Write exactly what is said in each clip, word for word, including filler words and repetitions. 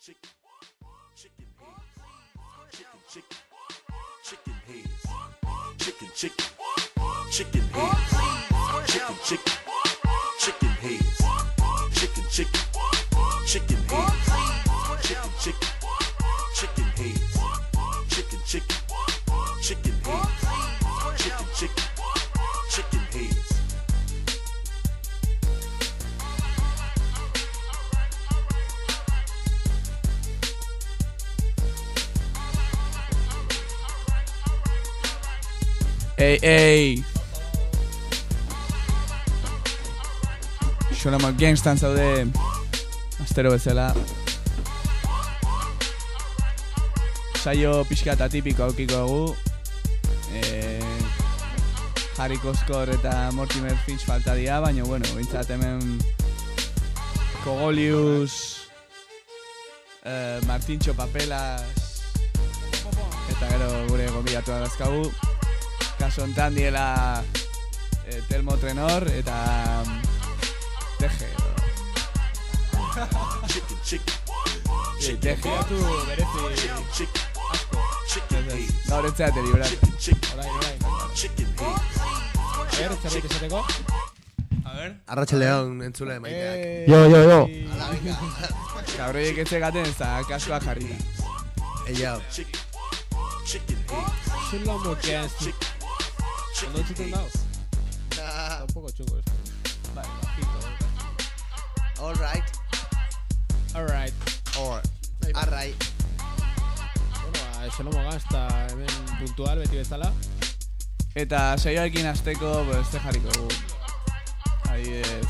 chicken, chicken heads, chicken, chicken, chicken heads, chicken, chicken, chicken heads, chicken, chicken, chicken heads, chicken, chicken, chicken heads, chicken, chicken, chicken heads, chicken, chicken, chicken heads, chicken, chicken, chicken heads. Ey, ey. Sonama gangstan zaude astero bezala. Saio pixka eta tipiko aukiko dugu. Eh, Harry Koskor eta Mortimer Finch falta dira, baina bueno, bintzat hemen Kogolius, eh, Martintxo Papelas eta gero gure gonbidatu dazkagu. Kaso hontan diela eh, Telmo Trenor eta um, Teje. E, Teje atu berezi asko. Gaur etzeate librat. Orai, orai. A ver, zerbait esateko? A ver. Arratsaldeon entzule maiteak. Yo, yo, yo. Ala, venga. Gabroiek etzegaten ez da kaskoa jarrita. Ella. Sonama gangstan. ¿Cuándo entzuten dago? Está un poco chungo esto. Bai, bajito. All right. Alright. Or. Alright. Bueno, ba, Sonama gangstan hemen puntual beti bezala. Eta saioarekin hasteko, pues, te jarriko dugu. Adibidez.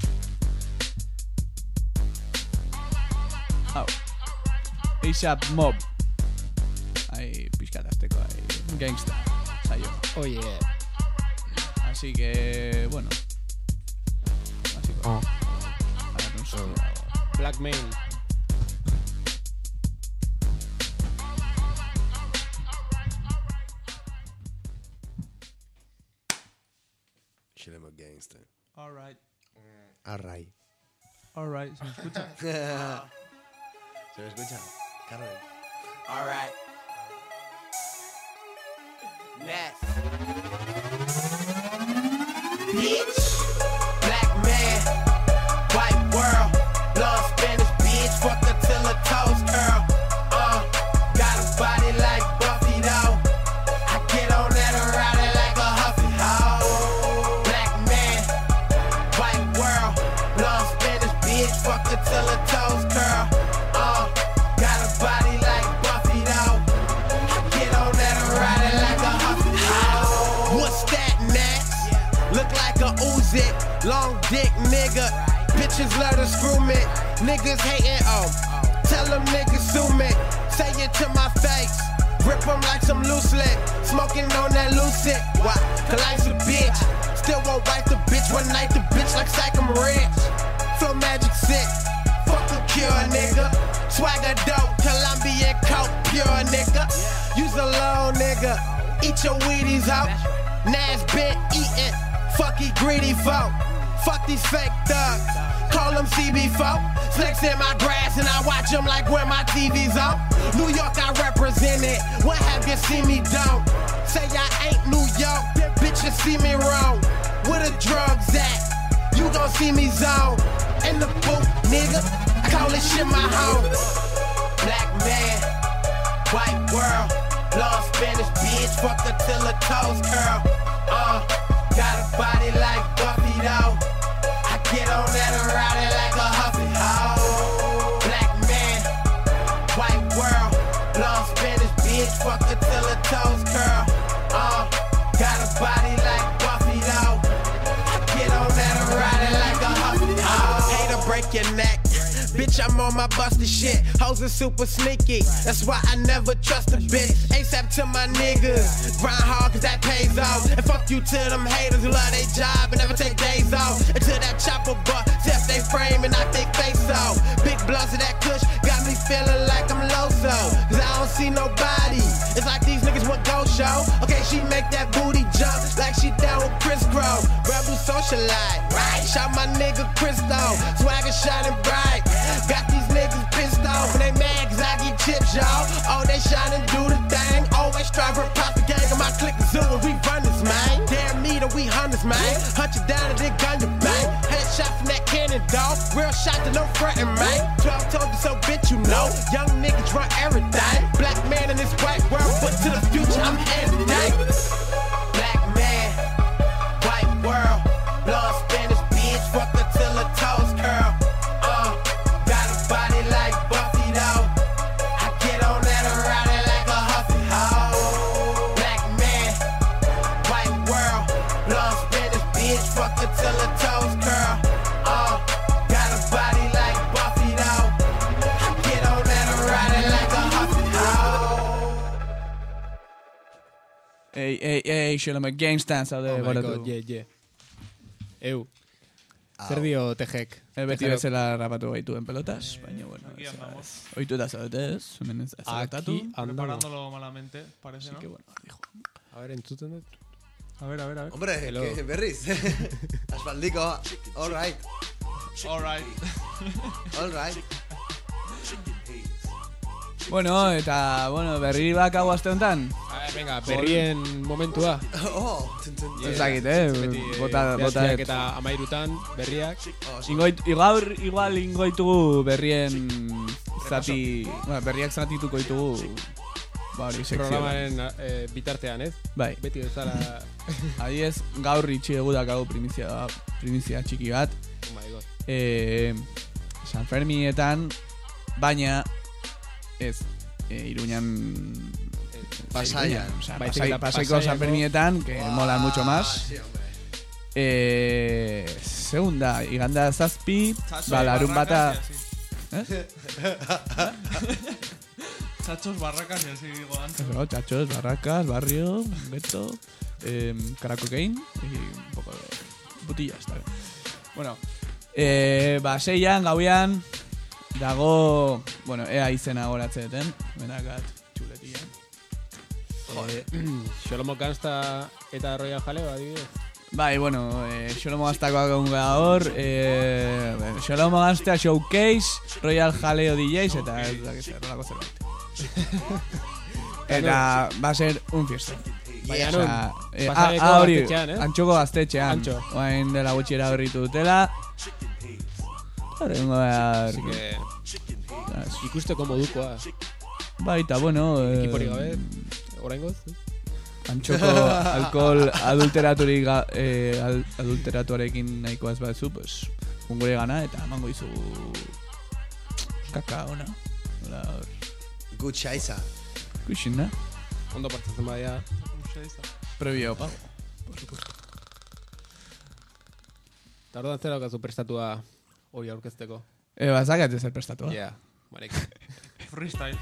Hau. A$ap Mob. Ahí, pixkat hasteko, ahí. Gangsta. Saio. Oh yeah. Así que, bueno. Básico. Oh. A ver, no sé. Blackmail. Sonama gangstan. Alright. Alright. Alright, ¿se me escucha? ¿Se me escucha? Carmen. Alright. Next. Bitch. Black man. White world. Love Spanish bitch. Fuck her till her toes curl. Uh. Got a body like Buffy though. I get on that and ride it like a Huffy hoe. Black man. White world. Love Spanish bitch. Fuck her till her toes curl. Uh. Got a body like Buffy though. I get on that and ride it like a Huffy hoe. What's that, Max? Look like a Uzi, long dick nigga. Bitches love to screw me. Niggas hating, oh. Tell them niggas sue me. Say it to my face. Rip them like some loose lip. Smoking on that lucid. Why? Cause life's a bitch. Still won't wipe the bitch one night. The bitch like Psych, I'm rich. Flow magic sick. Fuck a cure, nigga. Swagger dope. Colombian coke, pure nigga. Use a low nigga. Eat your Wheaties out. Nas been eating. Fucky greedy folk. Fuck these fake thugs. Call them C B folk. Snakes in my grass and I watch them like where my T V's on. New York, I represent it. What have you seen me done? Say I ain't New York. Bitches see me wrong. Where the drugs at? You gon' see me zone. In the booth, nigga. I call this shit my home. Black man. White world. Love Spanish bitch. Fuck her till her toes curl. Uh. Got a body like Buffy though. I get on that and ride it like a Huffy hoe. Black man, white world, long Spanish bitch, fuck her till her toes curl. Uh, got a body like Buffy though. I get on that and ride it like a Huffy hoe. Hate to break your neck. Bitch, I'm on my busted shit. Hoes are super sneaky. That's why I never trust a bitch. A$ap to my niggas. Grind hard cause that pays off. And fuck you to them haters who love their job and never take days off. Until that chopper butt, test they frame and knock they face off. Big blunts of that kush got me feeling like I'm Loso. Cause I don't see nobody. It's like these niggas want go show. Okay, she make that booty jump like she down with Chris Crow. Rebel socialite, right? Shot my nigga Christo. Swagger shining bright. Got these niggas pissed off and they mad cause I get chips, y'all. Oh, they shine and do the thing. Always strive for pop the gang. My click is zoo and we run this, man. Dare me to we hunters, man. Hunt you down and then gun you bang. Headshot from that cannon, dog. Real shot to no frontin', man. twelve told you so, bitch, you know. Young niggas run everything. Black man in this white world, but to the future, I'm here today. Black man, white world. Blood Spanish bitch, fuck her till her toes curl. Uh, got a body like Buffy, though. I get on that and ride it like a huffy hoe. Black man, white world. Blood Spanish bitch, fuck her till her toes curl. Uh, got a body like Buffy, though. I get on that and ride it like a huffy hoe. Ei, ei, ei, Shalom Gangstan zaude Oh my goratu. god, yeah, yeah. Eu. Zer dio Tejek? Eh, beti bezala rapatu gaituen pelotas, baina bueno, Aquí ez- andamos. ohitu da zaudete ez, hemen ez da gertatu. Aquí andamos. Preparándolo malamente, parece, ¿no? Que bueno, dijo. A ver, entzuten dut. A ver, a ver, a ver. Hombre, Hello. que berriz. Aspaldiko, all right, All right. all right. Bueno, eta, bueno, berri bak hau aste honetan. A ver, venga, berrien momentua. Oh, tun, tun, tun. Ez dakit, eh, Beti, bota, bota bederatziak et. eta amairutan berriak. Oh, sí. Ingoit, igual, igual ingoitugu berrien zati, bueno, berriak zatituko ditugu, ba hori, sekzio. Programaren eh, bitartean, ez? Bai, Beti bezala. adiez, gaur itxi egu dakagu primizia, primizia txiki bat. Oh my god. E, San Fermietan, baina ez, e, Iruñan Pasaian. Iruñan, o sea, Baizik pasai, eta pasaiko Pasaiako- San Fermietan, que Buah, mola mucho más. Sí, hombre. Eh, segunda, iganda zazpi, ba, larun bata... ¿Eh? Chachos, barracas y así digo antes. Eso, chachos, barracas, barrio, gueto, eh, caracocaine y un poco de putillas, está bien. Bueno, eh, ba, seian, gauean, dago, bueno, ea izena goratzeten, benakat, txuletian. Eh, Xolomo Gansta eta Royal Jaleo, adibidez. Bai, bueno, eh, Xolomo Gaztakoak egun gaur, eh, bueno, Xolomo Gaztea Showcase, Royal Jaleo D Js, eta ez dakit zer, rolako zerbait. Eta va a ser un fiesta. Baina O nun, sea, eh, Pasaiako ah, ah, hori, gaztetxean, eh? Antxoko gaztetxean. Antxo. Oain dela gutxi eraberritu dutela. Horrengo behar... Así que ikusteko modukoa. Baita, bueno... eh, Ekipori gabe, oraingoz. Antxoko alkohol adulteraturik ga, eh, al, adulteratuarekin nahikoaz batzu, pues, ungure gana eta emango izugu kaka ona. Hola, hor. Good Shaisa. Kuixin, da? Ondo partzatzen badia. Previo pago. Eta orduan zer daukazu prestatua hori aurkezteko. Eh, bazakat ez prestatua. Yeah, marek. Freestyle.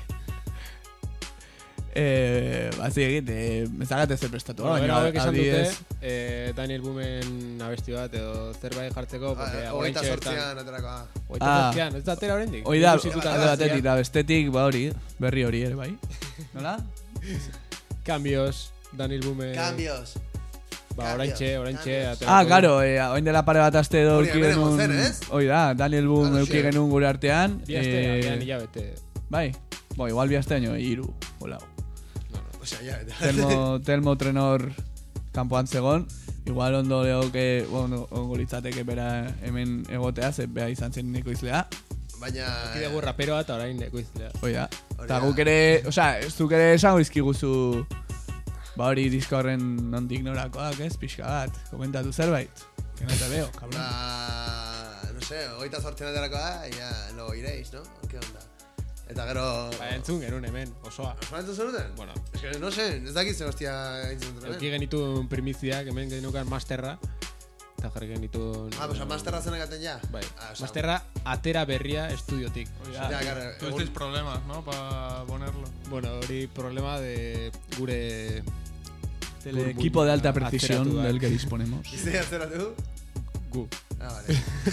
Eh, bazi egit, eh, bazakat ez prestatua. Bueno, baina hauek esan dute, adibidez- eh, Daniel Boomen abesti bat edo zerbait jartzeko, porque Ah, oraintxe Hogeita bertan... sortzian aterakoa. Hogeita Ah. sortzian, ez da atera oraindik? Hoi da, Ikusi dut alde argazkia. batetik, da bestetik, ba hori, berri hori ere, bai. Nola? Cambios, Daniel Boomen... Cambios. Ba, oraintxe, oraintxe... Cambios. aterako Ah, du. karo, eh, oin dela pare bat aste edo Hori euki hemen genuen... zen, ez? Hoi da, Daniel Boom Claro, euki sí. genuen gure artean. Bi aste, eh, agian hilabete. Bai, bo, igual bi aste baino, hiru, hola. O sea, ya. Telmo, Telmo Trenor kanpoan zegon, igual ondo legoke, ondo, ondo litzateke bera hemen egotea, ze bera izan zen neko izlea. Baina... Kidegu raperoa eta orain ekoizlea. Hoi da. Hori Eta da. guk ere, osea, ez duk ere esango izkiguzu, ba hori disko horren nondik norakoak, ez, pixka bat, komentatu zerbait. Que no te veo, cabrón. Ba... No sé, hogeita sortzian aterakoa, ya lo iréis, ¿no? ¿Qué onda? Eta gero... Ba, entzun genuen hemen, osoa. Osmantu zenuten? Bueno, Es que no sé, ez dakit ze hostia entzun duten, euki eh? genituen primiziak, hemen genukan masterra. Eta jarri genituen... Ah, pues a masterra zen egaten ja? Bai, Ah, o sea, masterra atera berria estudiotik. Ya, claro. Tuvisteis problemas, ¿no? Para ponerlo. Bueno, hori problema de gure... El equipo de alta precisión Atzeratuak. del que disponemos. Izte atzera du? Gu. Ah, vale.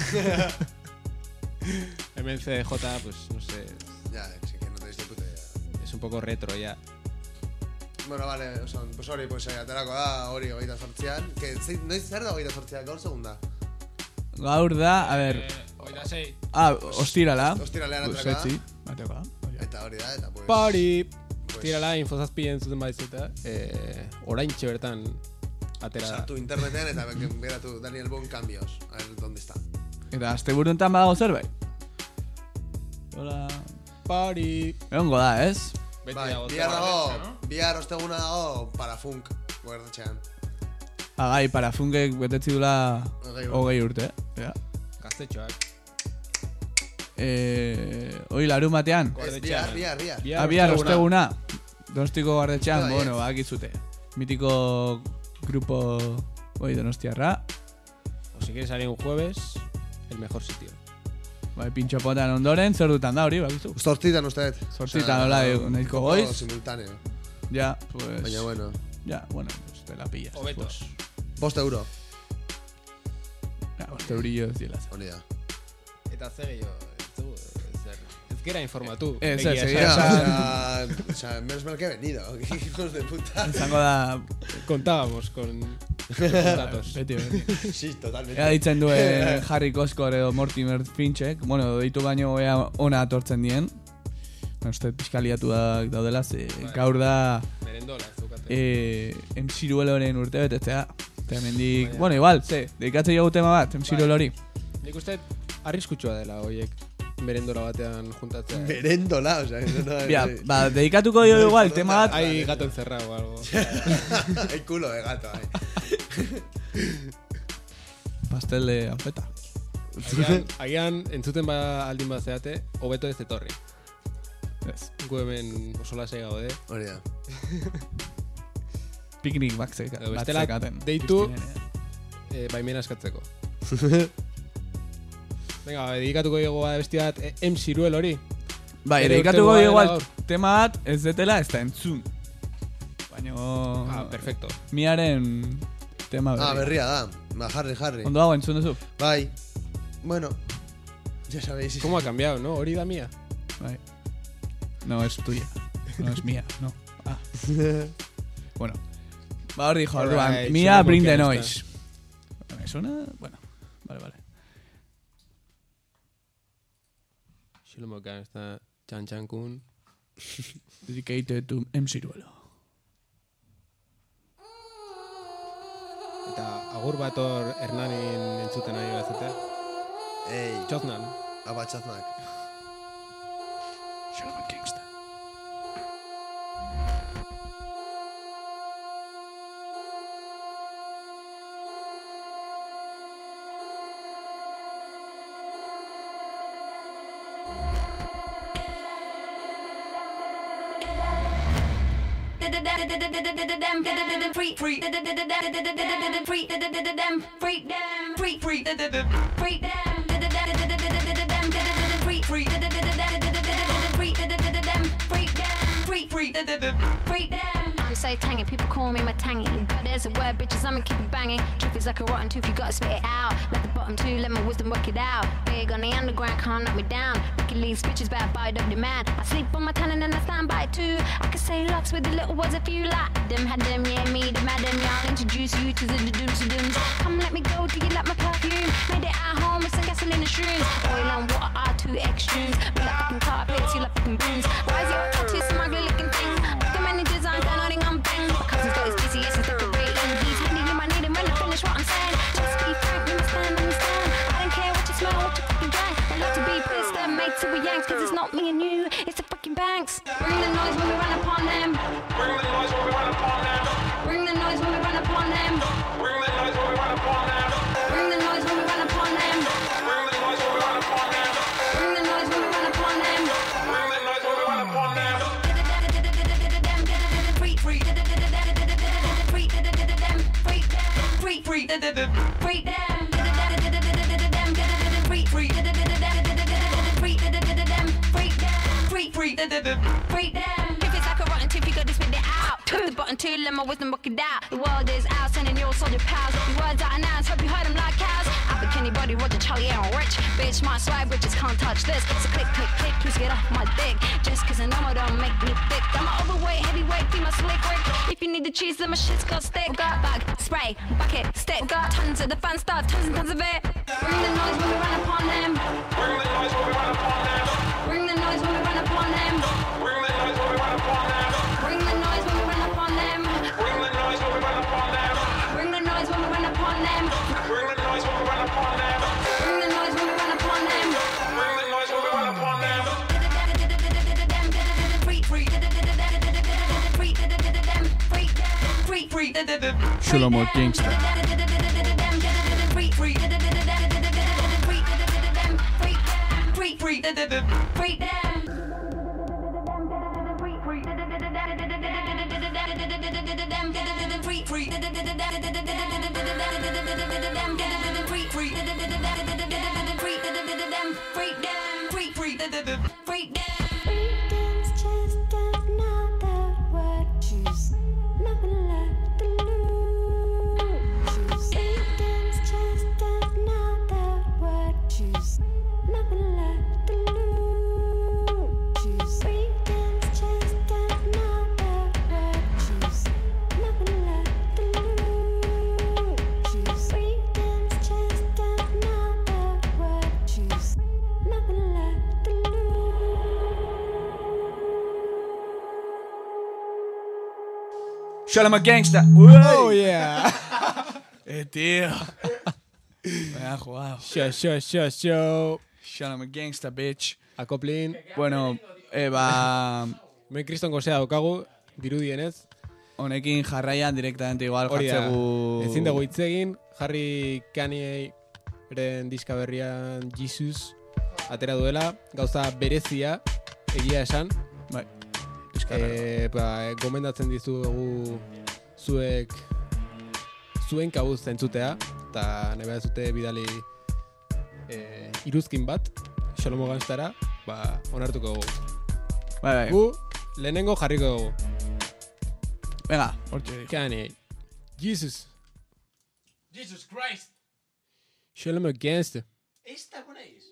Hemen C D J, pues, no sé, Ya, sí que no tenéis ni puta idea. es un poco retro ya. Bueno, vale, o sea, pues hori, pues eh, aterakoa da hori hogeita sortzian. Que, zei- noiz zer da hogeita sortzian, gaur segunda? gaur da, a ber, Hogeita sei. ah, ostirala. Ostiralean Pues, atraka. etzi, bateka. Eta hori da, eta pues... Pari! Pues- Tirala infozazpi entzuten badizuta. Eh, oraintxe bertan atera da. Sartu interneten eta beratu Daniel Bon cambios. A ver, ¿dónde está? Eta asteburuntan badago zerbait. Hola. Pari! Egongo da, ez? Beti Bai, dago. bihar dago, no? bihar osteguna dago para funk. Guardatxean. Agai, para funkek betetzi dula Hogei urte. hogei urte. Ja. Gaztetxoak. Eh, hoi larun batean. Ez, bihar, bihar, bihar. Ah, bihar osteguna. Donostiko gardetxean, Bai, bueno, ez. bakizute. Mitiko grupo hoi donostiarra. O si quieres salir un jueves, el mejor sitio. Bai, pintxo potan ondoren, zer dutan da hori, bakizu. Zortzitan usteet. Zortzitan, hola, nahiko goiz. Simultáneo. Ja, pues... Baina, bueno. Ja, bueno, pues te la pillas. Hobeto. Pues, Bost euro. ja, boste eurillo ez diela. Hori da. Eta zer gehiago, ez du, zer. Ez gera informatu. Ez, Egia ez, esan. egia Ya, esan. o sea, o sea, menos mal que he venido. Hijos de puta. Izango da... Contábamos con, con datos. Beti, beti. Sí, totalmente. Ea ditzen duen Harry Koskor edo Mortimer Finchek, bueno, deitu baino ea ona atortzen dien. Uste pixkaliatuak daudela, ze gaur da Merendola, ez dukate. eh, emzirueloren urte betetzea. Eta hemendik, Baina. bueno, igual, ze, dedikatzen jogu tema bat, emziruel hori. Nik uste arriskutsua dela horiek merendora batean juntatzea. eh. Merendola, o sea, eso no es... Bia, ba, dedikatuko jo igual, tema bat, Hay gato encerrado o algo. Hay culo de gato, eh. pastel de anfeta. Agian, agian entzuten ba aldin bat zeate, hobeto ez etorri. Ez, Gu hemen oso lasai gaude. Hori da. piknik batzeka, Edo bestela batzekaten. deitu- Piztinean. E, baimena eskatzeko. Venga, dedikatuko dugu besti bat e, M. Ciruel hori. Bai, Bere dedikatuko urtengoa igual dela gaur. tema bat ez detela ez da entzun. Baina... Ah, perfecto. Miaren tema berria. Ah, berria da. Ba, jarri, jarri. Ondo dago entzun duzu? Bai. Bueno. Ya sabéis. ¿Cómo ha cambiado, no? Hori da mía. Bai. No es tuya. No es mía, no. Ah. Bueno. Va hor dijo, orduan, Alright, Mia suena Bring the porque no Noise. ¿Me suena? Bueno. Vale, vale. Xilomokan está Chan Chan Kun. Dedicated to M. Ciruelo. Eta agur bat hor Hernanin entzuten ari bazute. Ey. Txotnan. Abatxaznak. Sherman Kingston. Freak, freak, freak, freak, freak, freak, freak, freak, freak, freak, freak, I'm so tangy, people call me my tangy. But there's a word, bitches, I'ma keep it banging. Truth is like a rotten tooth, you gotta spit it out. Let the bottom two, let my wisdom work it out. Big on the underground, can't knock me down. Wicked leaves, bitches, better buy up demand. I sleep on my talent and I stand by it too. I can say lots with the little words if you like them. Had them, yeah, me, the madam, yeah. I'll introduce you to the dooms and dooms. Come let me go, do you like my perfume? Made it at home with some gasoline and shrooms. Oil and water are two extremes. We like fucking carpets, you like fucking brooms. Why is your tattoo some ugly looking thing? Fuck a manager's on, downloading on bang. My cousin's got his G C S, he's decorating. He's handy, you might need him when I finish what I'm saying. Just be frank, you must stand on the stand. I don't care what you smell, what you fucking drank. I love to be pissed and made till we yanks. Cause it's not me and you, it's the fucking banks. Bring the noise when we run upon them. Bring the noise when we run upon them. Bring the noise when we run upon them. Bring the noise when we run upon them. Bring the noise when we run upon them. Bring the noise when we run upon them. Bring the noise when we run upon them. Bring the noise when we run upon them. Freak, freak, freak, freak, freak, freak, freak them, freak, freak, freak, freak freak, freak, freak them. If it's like a rotten tooth, you gotta spit it out. Hit the button too, let my wisdom work it out. The world is out, sending your soldier pals. Your words out and out, hope you heard them like cows. Albert Kenny, Buddy, Roger, Charlie, Aaron, Rich. Bitch, bitch. My swag bitches can't touch this. So click, click, click, please get off my dick. Just cause I know I don't make me thick. I'm an overweight, heavyweight, female slick Rick. If you need the cheese, then my shit's got stick. Got bag, spray, bucket, stick. Got tons of the fun stuff, tons and tons of it. Bring the noise when we run upon them. Bring the noise when we run upon them. Bring the noise when we run upon them. Bring the noise when we run upon them. Bring the noise when we run upon them. Bring the noise when we run upon them. Bring the noise when we run upon them. Bring the noise when we run upon them. Bring the noise when we run upon them. Bring the noise when we run upon them. Shlomo Gangsta. Freedom's just another word. Choose nothing left to lose. Freedom's just another word. Choose nothing left to lose. Freedom's just another word. Choose nothing left to lose. Freedom's just another word. Choose nothing left to lose. Shlomo Gangsta. Oh, yeah. Eh, tío. Me ha jugado. Show, show, show, show. Shlomo Gangsta, bitch. Akoplin. Bueno, eh, ba... Me kriston gozea daukagu, dirudienez. Honekin jarraian directamente igual Hori da, jartzegu... ezin dugu hitz egin, Harry Kanye-ren diska berrian Jesus atera duela, gauza berezia, egia esan. Bai. E, ba, gomendatzen dizugu zuek zuen kabuz entzutea, eta nahi behar zute bidali e, iruzkin bat, Shlomo Gangstara, ba, onartuko dugu. Bai, bai. Gu, lehenengo jarriko dugu. Venga, hortxe. Kanye, Jesus, Jesus Christ. Shlomo Gangsta. Esta ponéis.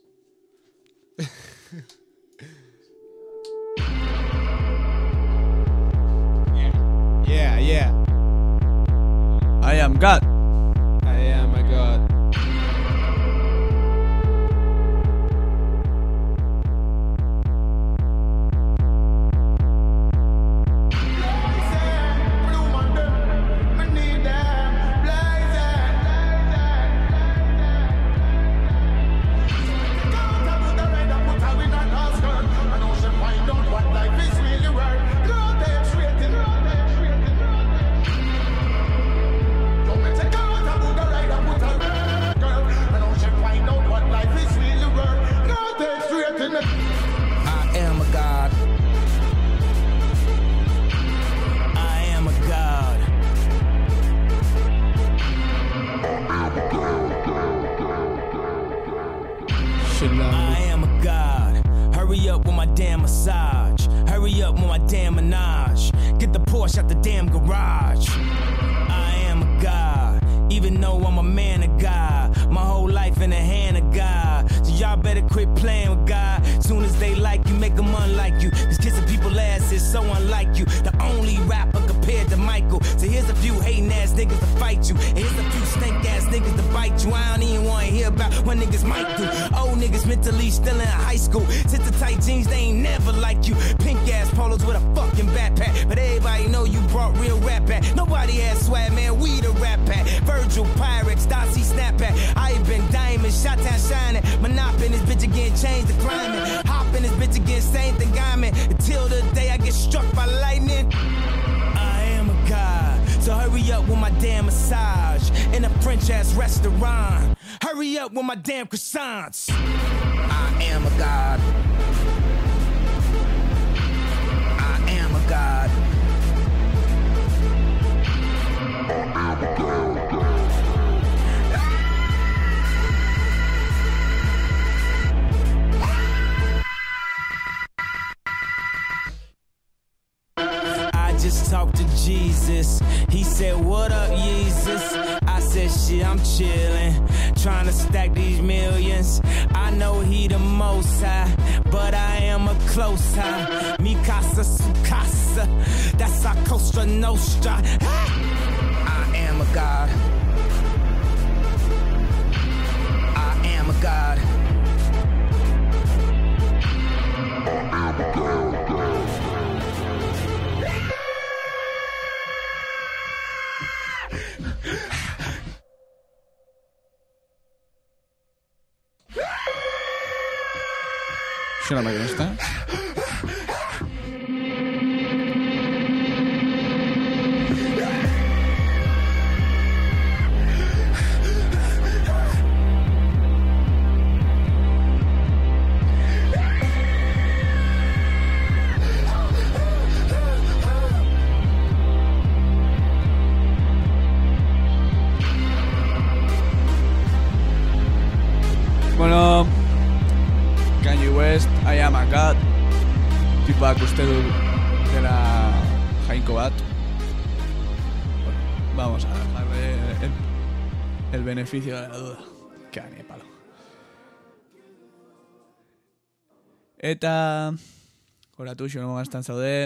Yeah, yeah. I am God. I am a god. I am a god. Hurry up with my damn massage. Hurry up with my damn menage. Get the Porsche out the damn garage. I am a god. Even though I'm a man of God. My whole life in the hand of God. So y'all better quit playing with God. Soon as they like you, make them unlike you. Cause kissing people's ass is so unlike you. The only rapper compared to Michael. So here's a few hating ass niggas to fight you. And here's a few stink ass niggas to bite you. I don't even wanna hear about what niggas might do. Old niggas mentally still in high school. Sit the tight jeans, they ain't never like you. Pink ass polos with a fucking backpack. But everybody know you brought real rap back. Nobody has swag, man, we the rap pack. Virgil, Pyrex, Darcy, Snapback. I been diamond, shot town shining. Monop in this bitch again, change the climate. Hop in this bitch again, same thing I'm in. Until the day I get struck by lightning. I am a god, so hurry up with my damn massage. In a French ass restaurant. Hurry up with my damn croissants. I am a god. I am a god. I am a god. Just talked to Jesus. He said, what up, Jesus? I said, shit, I'm chillin'. trying to stack these millions. I know he the most high, but I am a close high. Mi casa, su casa, that's our Costa Nostra. I am a god. I am a god. I am a god. Suena que no está. Bueno, Kanye West, I am a god. Tipak uste du dela jainko bat. Bueno, vamos a dejarle el, el beneficio de la duda. Kanye palo. Eta horatu xono gastan zaude.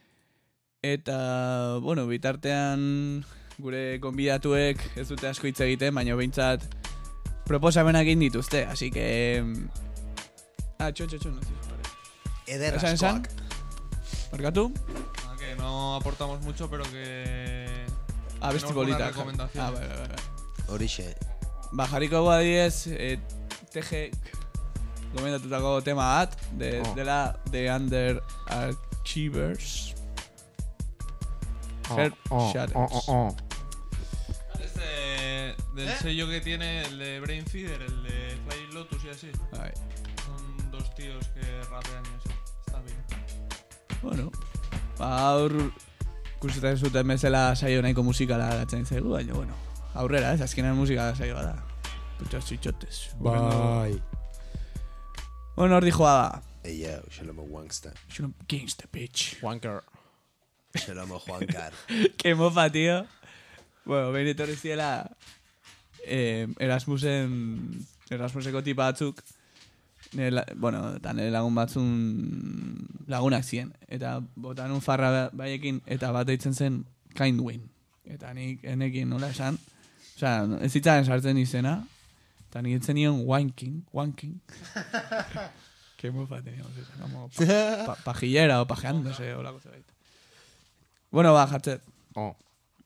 Eta, bueno, bitartean gure konbidatuek ez dute asko hitz egiten, baina behintzat proposamenak egin dituzte, así que... Ah, txon, txon, txon, no sé. Eder ¿Esan, askoak. ¿Marcatu? Ah, que no aportamos mucho, pero que... Ah, besti tenemos buenas bolita. recomendaciones. Ah, bai, bai, bai. Horixe. Ba, jarriko gu adidez, eh, T G gomendatutako tema bat, de, Oh. dela The Underachievers. Oh, Heart oh, Shatters. oh, oh, oh. Es de- del ¿Eh? sello que tiene el de Brain Feeder, el de Flying Lotus y así. Bai. Son dos tíos que rapean y eso. Está bien. Bueno, ba, aur ikusten zuten bezala saio nahiko musikala gatzen zaigu, baina, bueno, aurrera, ez, azkenean musika saio da. Putos txitxotes. Bai. Bueno, hor dijoa da. Hey, yo, Shalomo Wangsta. Shalom gangsta, bitch. Wanker. Shalomo Juankar. Que mofa, tío. Bueno, behin etorri ziela eh, Erasmusen Erasmuseko tipa batzuk nire, la- bueno, eta nire lagun batzun lagunak ziren. Eta botan un farra baiekin eta bat eitzen zen Kindwin. Eta nik enekin nola esan. Osea, ez zitzaren sartzen izena. Eta nik etzen nion wanking, wanking. Que mofa teníamos eso. Como pa, pa, pajillera o pajeándose o la cosa ahí. Bueno, va, Hatchet. Oh.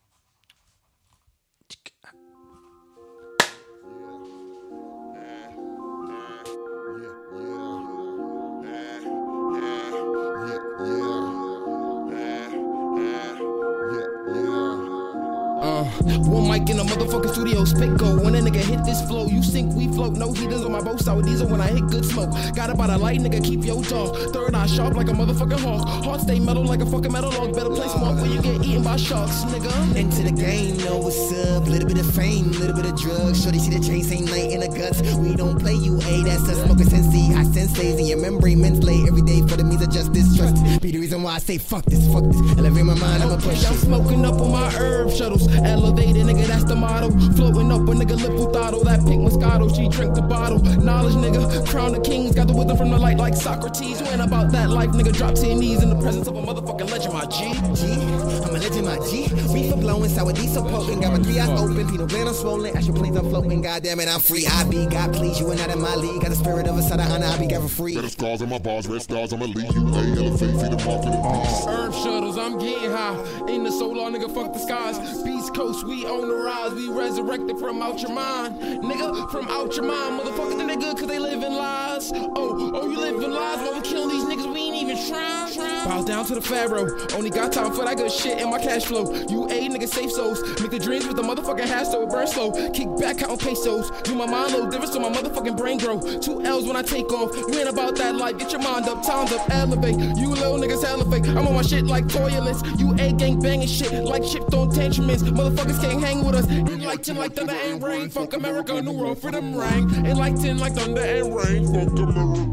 Uh, one mic in a motherfucking studio, spit go. When a nigga hit this flow, you sink, we float. No heaters on my boat, sour diesel when I hit good smoke. Got about a light, nigga, keep your jaw. Third eye sharp like a motherfucking hawk. Heart stay metal like a fucking metal log. Better place mark where you get eaten by sharks, nigga. Into the game, know what's up. Little bit of fame, little bit of drugs. Shorty see the chain, same night in the guts. We don't play you, A, that's us. Smoking sensei, high senseis in your memory. Mentally, every day for the means of justice. Trust be the reason why I say fuck this, fuck this. Elevate my mind, I'ma Okay, push I'm it. smoking up on my herb shuttles. Elevated, nigga, that's the motto. Floating up a nigga lip throttle. That pink Moscato, she drink the bottle. Knowledge, nigga, crown the kings. Got the wisdom from the light like Socrates. When about that life, nigga, drop to your knees in the presence of a motherfucking legend, my G. G, I'm a legend, my G. Reefer blowing, sour diesel poking. Got my three eyes open, Pinot Blanc swollen. Astral planes I'm floating. Goddamn it, I'm free. I be God, please. You are not in my league. Got the spirit of a side of honor. I be ever free. Better scars on my bars, red stars, I'ma leave you. Hey, elevate, feed the market of peace. Herb shuttles, I'm getting high. In the solar, nigga, fuck the skies. Beast Coast, we on the rise. We resurrected from out your mind. Nigga, from out your mind. Motherfuckers think they good cause they live in lies. Oh, oh, you live in lies. While we killing these niggas, we ain't even trying. Bow down to the pharaoh. Only got time for that good shit in my cash flow. You A, nigga, safe souls. Make the dreams with the motherfucking hash so it burn slow. Kick back, counting pesos. Do my mind low, difference so my motherfucking brain grow. Two L's when I take off. You ain't about that life. Get your mind up, time's up, elevate. You little niggas hella fake. I'm on my shit like toilets. You A gang banging shit like shipped on tantruments. Motherfuckers can't hang with us. Enlighten like thunder and rain. Fuck America, new world, freedom ring. Enlighten like thunder and rain. Fuck America.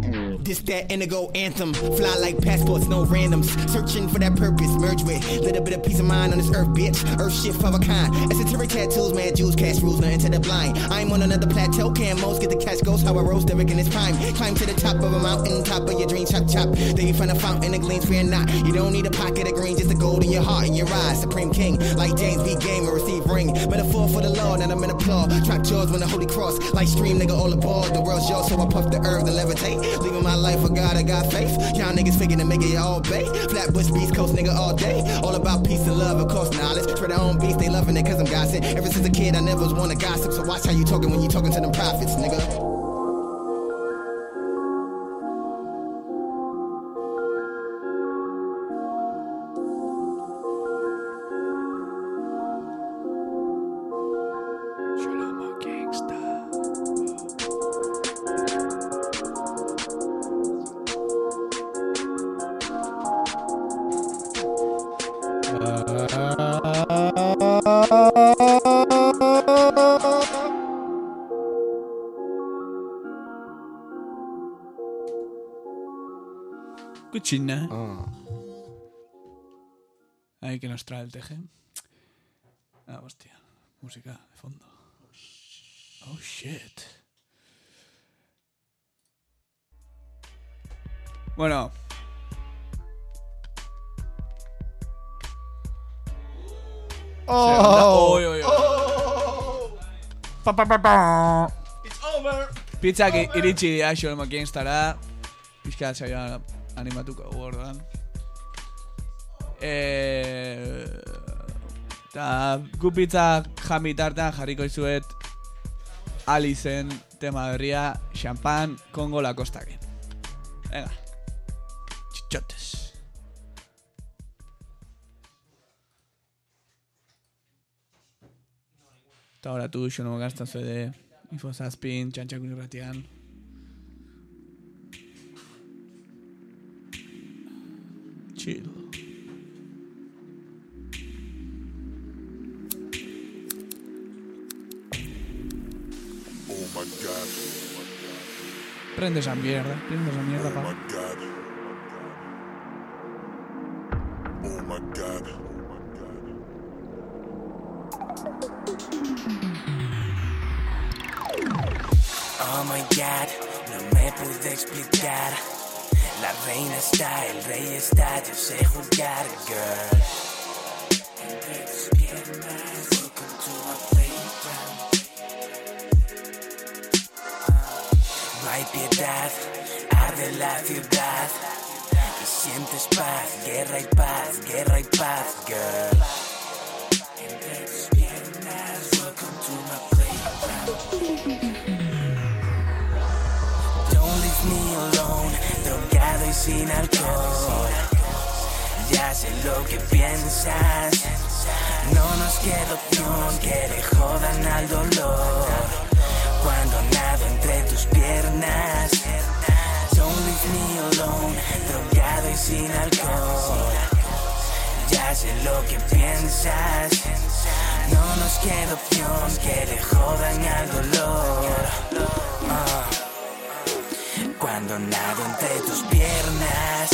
This that indigo anthem. Fly like passports, no randoms. Searching for that purpose, merge with little bit of peace of mind on this earth, bitch. Earth shift of a kind. Esoteric tattoos, mad jewels, cash rules, nothing to the blind. I'm on another plateau, can most get the cash goes. How I rose Derek in his prime. Climb to the top of a mountain, top of your dream, chop chop. Then you find a fountain that gleams, fear not. You don't need a pocket of green, just the gold in your heart and your eyes. Supreme king, like James B. Game, receive ring. Metaphor for the Lord, and I'm in applaud. Trap jaws when the holy cross, like stream, nigga, all aboard. The world's yours, so I puff the earth and levitate. Leaving my life for God, I got faith. Y'all niggas figuring to make it all bay. Flatbush, Beast Coast, nigga, all day. All about peace and love, of course, knowledge. For their own beast, they loving it cause I'm gossip. Ever since a kid, I never was one to gossip. So watch how you talking when you talking to them prophets, nigga. Cuchina. Ah. Ahí que nos trae el teje. Ah, hostia. Música de fondo. Oh, shit. Bueno. Oh. Oy, oy, oy. Oh. Pa, pa, pa, pa. It's over. Pizzak iritsi dira Xoloma Gangstara. Pizkat saioa animatuko gordan. Eh, ta gu pizza jamitartan jarriko izuet Alicen tema berria Champagne Congo Lacostakin. Venga. Chichotes. Eta ahora tu Xoloma Gangsta zede Info Zazpin, Txantxakun irratian. Chill. Oh my god. Prende esa mierda, prende esa mierda, Oh pa. my god. Oh my god. Oh my god, no me pude explicar. La reina está, el rey está, yo sé juzgar, girl. Entre tus piernas, welcome to my playground. Uh, no hay piedad, arde la ciudad. Y sientes paz, guerra y paz, guerra y paz, girl. Entre tus piernas, welcome to my playground. Don't leave me alone, drogado y sin alcohol. Ya sé lo que piensas, no nos queda opción que le jodan al dolor. Cuando nado entre tus piernas, don't leave me alone, drogado y sin alcohol. Ya sé lo que piensas, no nos queda opción que le jodan al dolor. Uh. Cuando nado entre tus piernas,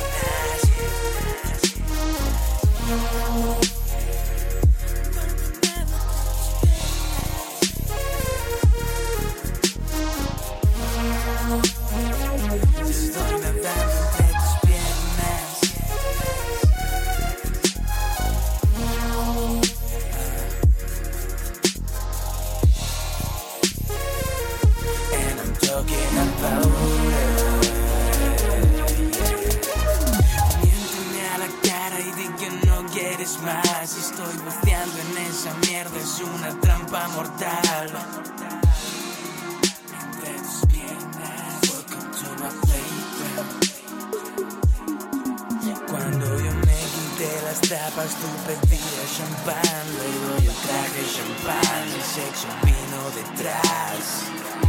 estoy nadando entre tus piernas. And I'm talking about it. Miénteme a la cara y di que no quieres más. Estoy buceando en esa mierda, es una trampa mortal. Entre tus piernas, welcome to my playground. Cuando yo me quité las tapas, tú pedías champán. Luego yo traje champán, el sexo vino detrás.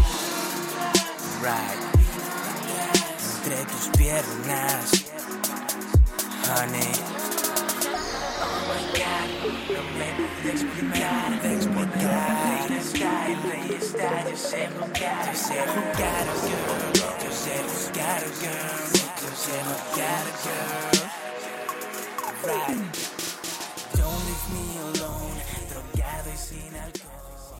Right. Entre tus piernas, honey. Oh my god, no me de explicar, de explicar. Yo sé jugar, yo sé jugar, girl. Yo sé jugar, girl. Yo sé jugar, girl. Right. Don't leave me alone, drogado y sin alcohol.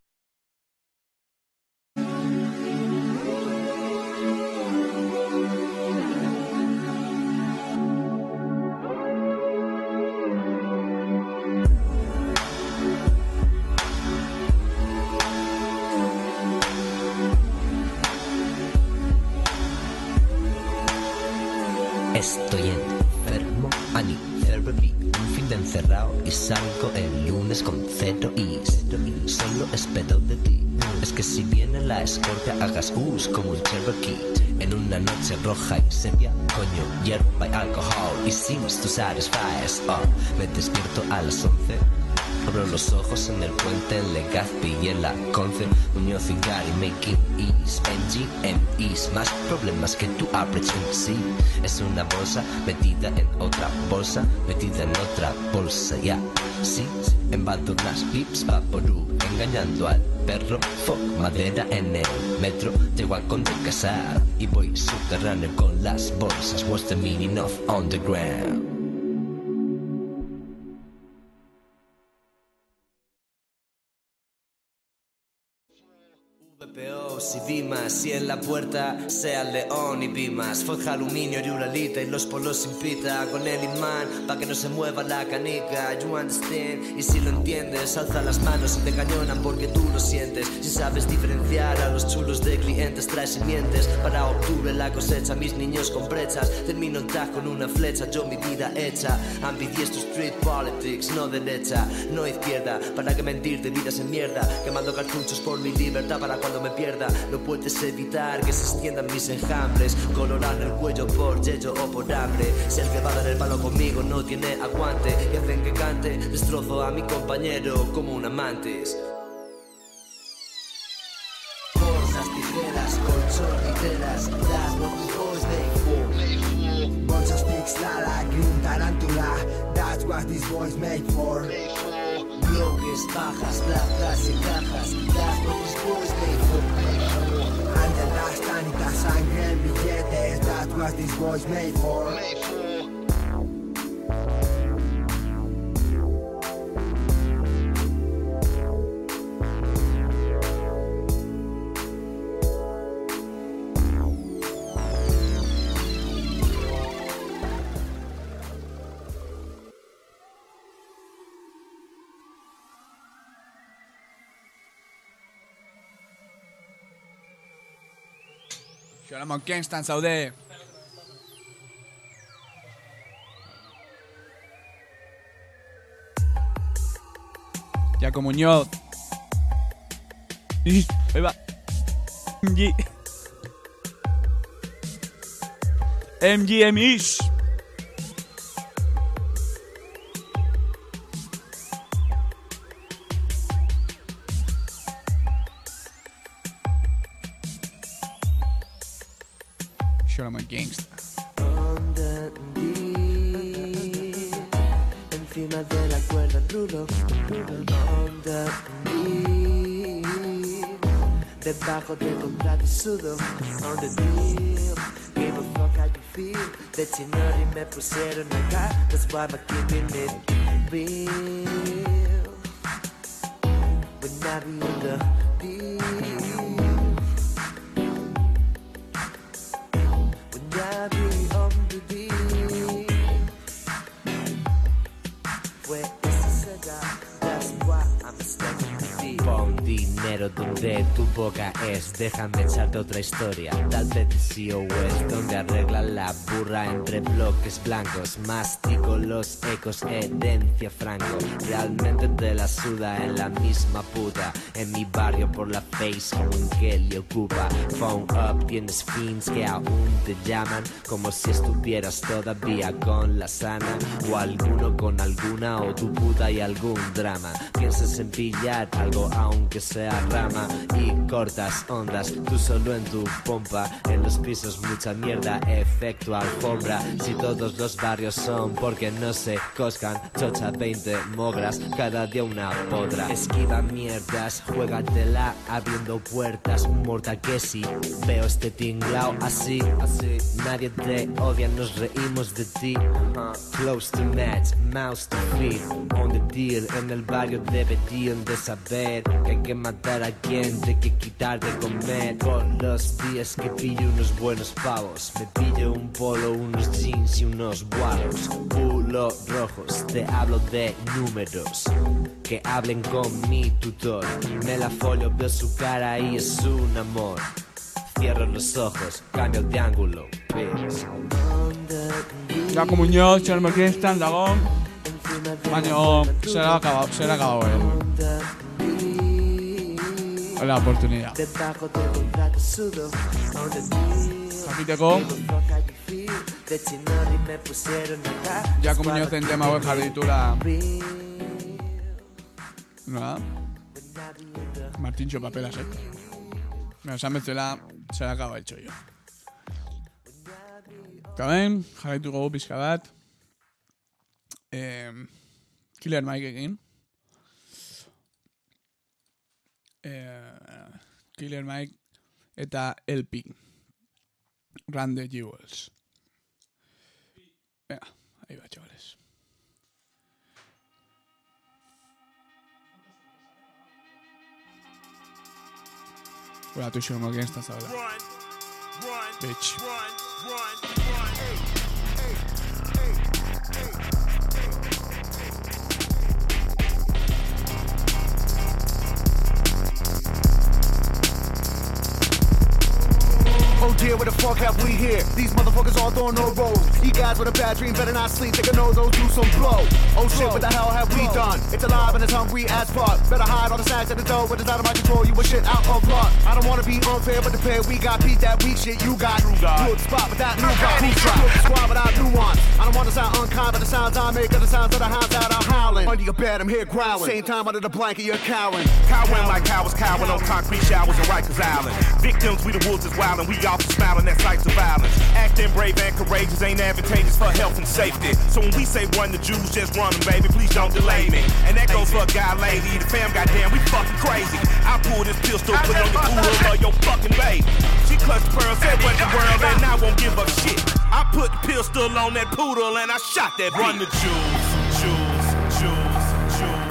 Estoy enfermo, I need therapy. Un fin de encerrado y salgo el lunes con cero y solo espero de ti. Es que si viene la escorpia hagas us como un Cherokee. En una noche roja y sepia, coño, hierba y alcohol. Y sings to satisfies, oh. Me despierto a las once. Abro los ojos en el puente, en Legazpi y en la Conce. Muñoz y Gary making ease, M G M Is. Más problemas que tu average M C. Es una bolsa metida en otra bolsa, metida en otra bolsa, ya. Yeah. Sí, embadurnas lips, vaporú, engañando al perro. Fuck, madera en el metro. Llego al Conde Casar y voy subterráneo con las bolsas. What's the meaning of underground? Si vi más, y en la puerta sea el león y vi más. Forja aluminio y uralita y los polos sin pita. Con el imán, pa' que no se mueva la canica. You understand, y si lo entiendes, alza las manos y te cañonan porque tú lo sientes. Si sabes diferenciar a los chulos de clientes, trae simientes. Para octubre la cosecha, mis niños con brechas. Termino el tag con una flecha, yo mi vida hecha. Ambidiestro street politics, no derecha, no izquierda. ¿Para que mentirte? Vidas en mierda. Quemando cartuchos por mi libertad para cuando me pierda. No puedes evitar que se extiendan mis enjambres. Colorar el cuello por yello o por hambre. Si el que va a dar el palo conmigo no tiene aguante y hacen que cante, destrozo a mi compañero como un amantes. Bolsas, tijeras, colchón, literas. That's what we boys made for. Bolsas, sticks, lala, green tarántula. That's what these boys made for. Bloques, bajas, plazas y cajas. That's what these boys made for. Ante las tanitas, sangre, billetes. That's what these boys made for. Xoramon Kingston zaude. Jaco Muñoz. Ahí va. M G. M G M Is. Xoramon Kingston. Encima de la cuerda rudo, on the beat. Debajo del contrato sudo, on the deal. Give a fuck how you feel. De Chinori me pusieron acá, that's why I'm keeping it real. When I be in the deal. When I be on the deal. Pon dinero donde tu boca es. Déjame echarte otra historia. Tal vez sí o es donde arregla la burra entre bloques blancos. Mastico los ecos, herencia franco. Realmente te la suda en la misma puta. En mi barrio por la face con que le ocupa. Phone up, tienes fins que aún te llaman. Como si estuvieras todavía con la sana. O alguno con alguna o tu puta y algún drama. Piensas en pillar algo aunque sea rama. y cortas ondas, tú solo en tu pompa, en los pisos mucha mierda, efecto alfombra. Si todos los barrios son porque no se coscan, chocha veinte mogras, cada día una podra. Esquiva mierdas, juégatela abriendo puertas, un mortal que si veo este tinglao así, así. Nadie te odia, nos reímos de ti. Close to match, mouse to feed, on the deal. En el barrio deberían de saber que hay que matar a quien te que quitar de comer. Por los días que pillo unos buenos pavos, me pillo un polo, unos jeans y unos guaros. Pulo rojos, te hablo de números, que hablen con mi tutor. Me la folio, veo su cara y es un amor. Cierro los ojos, cambio de ángulo, bitch. Jaco Muñoz, Txelmer Kingston, dago. Baina, zera acabado, zera acabado, eh. La oportunidad. Jakiteko. Jaco Muñoz en tema web jarri ditula. Nola? Martintxo papelas, eh. Me esan bezala, zera acaba el chollo. Eta ben, jarraitu gogu pizka bat. Eh, Killer Mike egin. Eh, Killer Mike eta L P. Run the Jewels. Venga, ahí va, chavales. Hola, tú show, ¿quién estás ahora? Bitch. Oh dear, where the fuck have we here? These motherfuckers all throwing no rolls. You guys with a bad dream better not sleep. They can know those do some blow. Oh shit, what the hell have we done? It's alive and it's hungry as fuck. Better hide all the snacks at the door, but it's out of my control. You a shit out of luck. I don't wanna be unfair, but the pair we got beat that weak shit you got. Good spot without new guy. Who's try? Squad without nuance. I don't wanna sound unkind, but the sounds I make are the sounds of the hounds that I'm howling. Under your bed, I'm here growling. Same time under the blanket, you're cowering. Cowering like cowards, cowering on concrete showers on Rikers Island. Victims, we the wolves is wild and we all smiling at sights of violence. Acting brave and courageous ain't advantageous for health and safety. So when we say run the Jews, just run them, baby. Please don't delay me. And that goes for a guy, lady. The fam, goddamn, we fucking crazy. I pull this pistol, put it on your poodle or your fucking baby. She clutched the pearl, said what the world, and I won't give a shit. I put the pistol on that poodle and I shot that bitch. Run the Jews, Jews, Jews, Jews.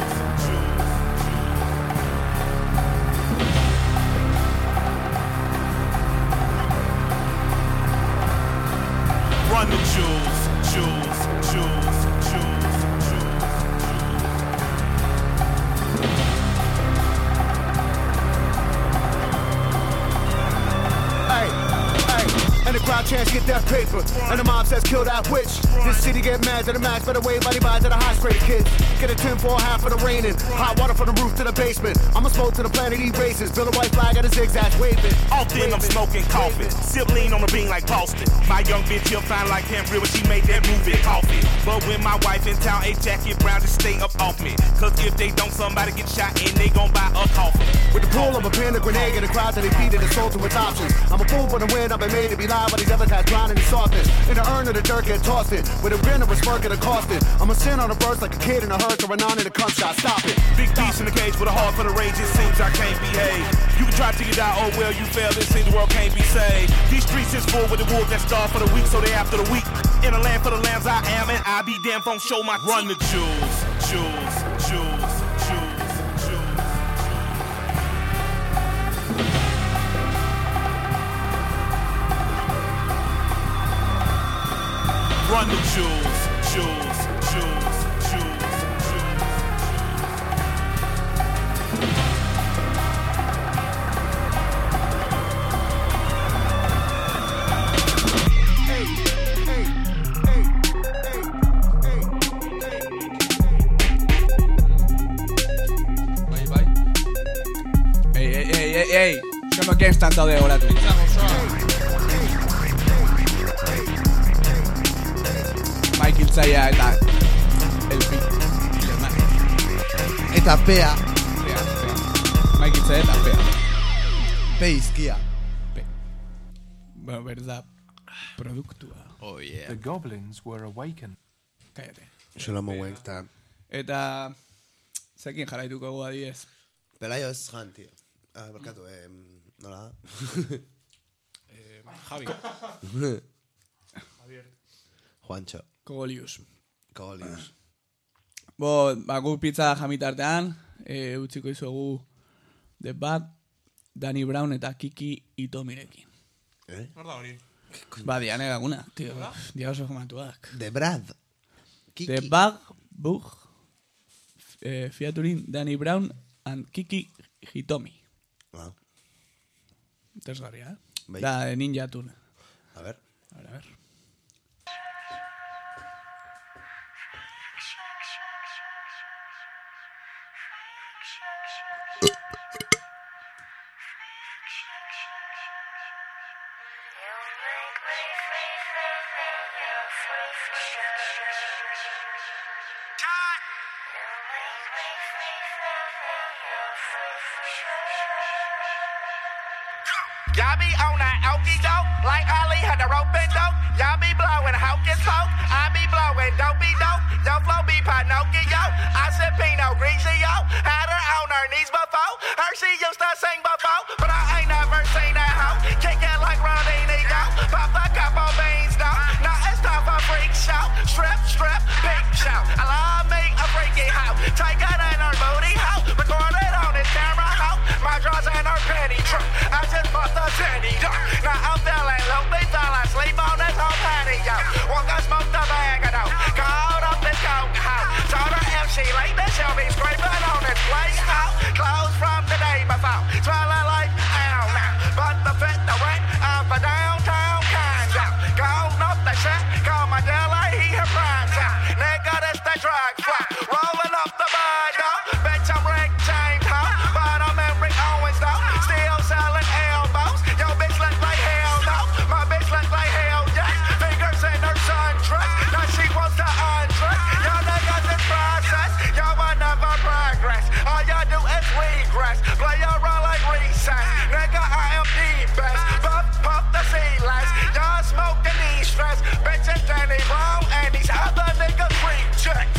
Run the jewels, jewels, jewels, jewels, jewels. Hey, hey, and the crowd chants get that paper, and the mob says kill that witch. This city get mad to the max, better wave body buys to the high straight kids. Get a tin for half of the raining, hot water from the roof to the basement. I'ma smoke to the planet he races, build a white flag at a zigzag waving. All then I'm smoking coffee, sip lean on the bean like Boston. My young bitch here fine like Cam Real when she made that movie coffee. But when my wife in town, a jacket brown to stay up off me. Cause if they don't, somebody get shot and they gon' buy a coffin. With the pull of a pin, a grenade, and the crowd that they beat it, assaulted with options. I'm a fool for the win, I've been made to be live, but these other guys drowning in softness. In the urn of the dirt, get tossed it. With a grin or a smirk, get accosted. I'm a sin on a burst like a kid in a hearse or a non in a cum shot. Stop it. Big beast in the cage with a heart for the rage, it seems I can't behave. You can try to get out, oh well, you failed, it seems the world can't be saved. These streets is full with the wolves that starve for the weak, so they after the weak. In a land for the lambs I am, and I be damn phone show my run the jewels, jewels, jewels, jewels, jewels. Run the jewels, jewels, jewels, jewels, jewels. Ei, ei, ei, ei, ei. Sono que están todo de hora tú. Michael Zaya eta el pi. Eta pea. Pea, pea. Michael Zaya eta pea. Peizkia. Bueno, verdad. Produktua. Oh, yeah. The goblins were awakened. Cállate. Shalom Awake, eta... Eta... Zekin jaraituko gu adiez. Pelayo ez jan, tío. Ah, barkatu, eh... Nola da? eh, Javi. Javier. Juancho. Kogolius. Kogolius. Bo, baku pizza jamitartean, e, utziko izugu The Bad, Danny Brown eta Kiki Itomirekin. Eh? Nor da hori? Ba, diane laguna, tío. Dia oso formatuak. The Brad. Kiki. The Bad, Bug, eh, featuring Danny Brown and Kiki Hitomi. Ah. Interesgarria, eh? Bai. Da, de Ninja Tune. A ver. A ver, a ver. Y'all be on that okie doke, like Ali had the rope and dope. Y'all be blowing hocus poke, I be blowing dopey dope. Yo flow be Pinocchio, I said Pinot Grigio. Had her on her knees before, her she used to sing before, but I ain't never seen that hoe kicking like Ronaldinho. Pop a couple beans though, now it's time for freak show. Strip, strip, big show. I love me a freaky hoe, take it in her booty hoe, record it on his camera hoe. My drawers and her penny true. I just bought the city, now I'm feeling loopy, fell asleep on this whole patio. Walk and smoke the bag of dope, called up this coke hoe. Told her if she late, then she'll be scraping on this place hoe. Clothes from the day before, smelling like ow now. But the fit, the rent of a downtown condo. Gone up the shit, call my dealer, he her prime time. Nigga, this the drug fly, rolling up the bundle. Bitch, I'm Rick James, huh? But I'm Eric Owens, though. Still selling elbows. Yo, bitch look like hell, no. My bitch look like hell, yes. Fingers in her sundress. Now she wants to undress. Y'all niggas in process. Y'all will never progress. All y'all do is regress. Play your role like recess. Nigga, I am the best. Puff, puff the C-less. Y'all smoking these stress. Bitches Danny Brown and these other niggas freak chicks.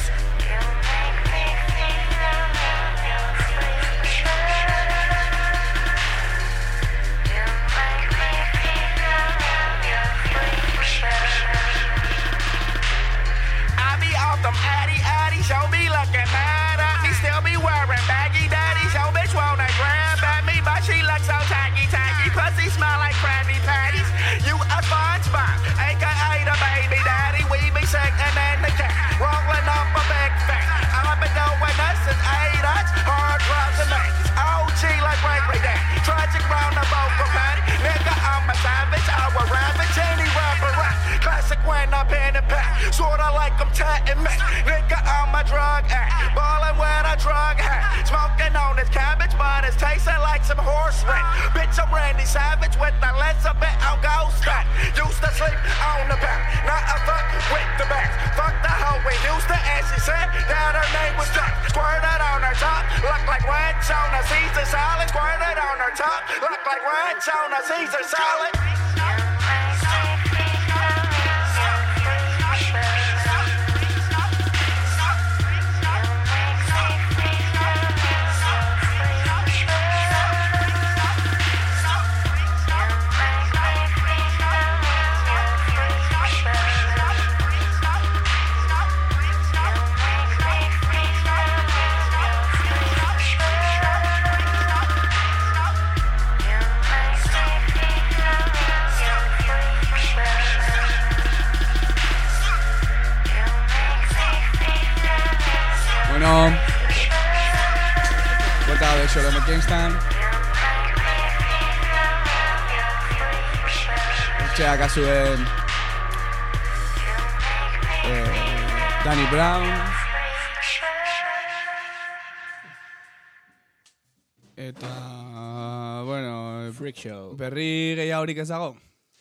I be off them addy addy, show me looking mad at me. Still be wearing baggy daddies. Yo, bitch wanna grab at me, but she look so tacky tacky. Pussy smell like Krabby Patties. You a SpongeBob, aka the baby daddy. We be sitting in the cat, rolling up a big fat. I've been doing this since eight us, hard drugs and mates. O G like Gregory Day, tragic round the vocal patty. Nigga, I'm a savage, I will ravage any rapper rap. Classic when I'm in the pack, sorta like I'm tatting me. Nigga, I'm a drug addict, ballin' with a drug hat. Smoking on this cabbage, but it's tasting like some horse rat. Bitch, I'm Randy Savage with the lens a bit on ghost back. Used to sleep on the back, not a fuck with the back. Fuck the hoe we used to, and she said that her name was Jack. Squirted on her top, look like ranch on a Caesar salad. Squirted on her top, look like ranch on a Caesar salad. Bueno, vuelta de Shalom Kingston. Etxeak azuen eh, Danny Brown eta bueno, Freak Show. Berri gehiagorik ez dago?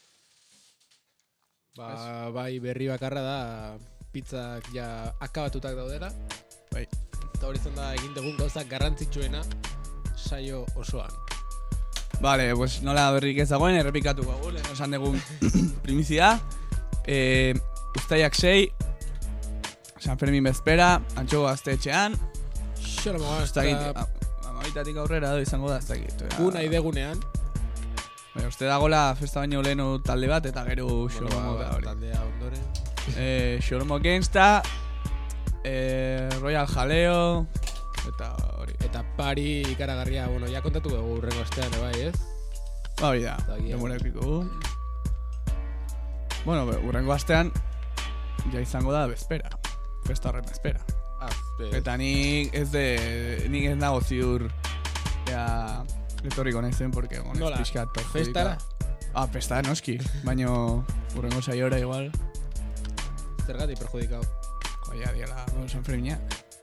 Ba, bai, berri bakarra da pizzak ja akabatutak daudela. Bai. Eta hori zen da egin dugun gauzak garrantzitsuena saio osoan. Vale, pues nola berrik ez dagoen, errepikatuko gu, lehen esan dugun primizia. Eh, Uztaiak sei, San Fermin bezpera, Antxogo gaztetxean. Xolomo gazta. Amaitatik aurrera edo izango da, ez dakit. Gu nahi degunean. Baina, uste dagoela festa baino lehenu talde bat, eta gero Xolomo da hori. Taldea ondoren. Eh, Xolomo Gangsta, eh, Royal Jaleo, eta hori. Eta pari ikaragarria, bueno, ja kontatu dugu urrengo astean, bai, ez? Ba, hori da, demora epiko gu. Bueno, urrengo astean, ja izango da bezpera. Festa horren bezpera. Ah, eta nik ez de, nik ez nago ziur, ea, etorriko naizen, porque, bueno, nola, ez pixkat perjudika. festara? Ah, festa, noski, baino urrengo saiora igual. Zergatik perjudikau? Joia, diela, bueno, San Ferminak.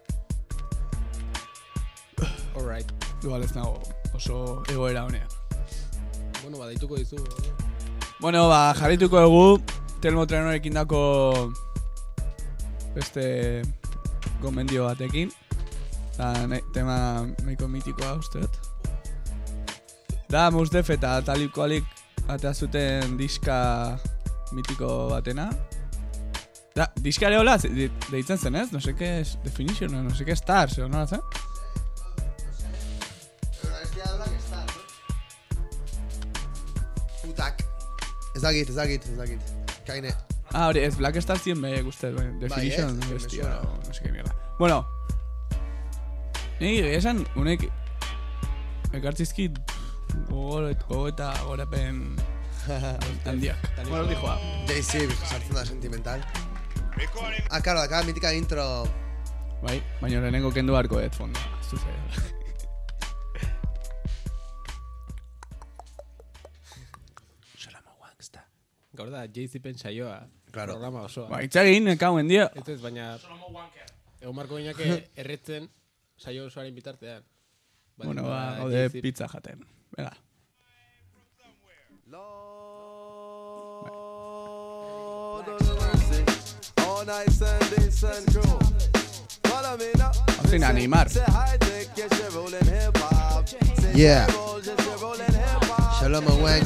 Alright. Igual ez nago oso egoera honean. Bueno, ba, daituko dizu. Bueno, ba, jarrituko dugu Telmo Trenorekin dako beste gomendio batekin. Da, ne, tema meiko mitikoa usteot. Da, Mos Def eta talikoalik atea zuten diska mitiko batena. Da, diskare hola de, deitzen zen ez? No sé qué es Definition, no sé qué Stars, o no zen? Putak. Ez dakit, ez dakit, ez dakit. Kaine. Ah, hori, ez Black Star zien behe guztet, Definition, bai, ez, tío, no, no sé qué mierda. Bueno, nire esan, unek ekartzizkit gogo eta gorapen handiak. Bueno, dijoa. Jay-Z, sartzen da sentimental. Ah, claro, acá mítica intro. Bai, baina lehenengo kendu barko ez fondo. Zuze. Gaur da, Jay-Zipen saioa. Claro. Programa osoa. Ba, itzagin, ekauen dio. Ez ez, baina egon marko gineake erretzen saio osoaren bitartean. Bueno, ba, gaude pizza jaten. Venga. Hacen animar. Yeah. Shalom Wank.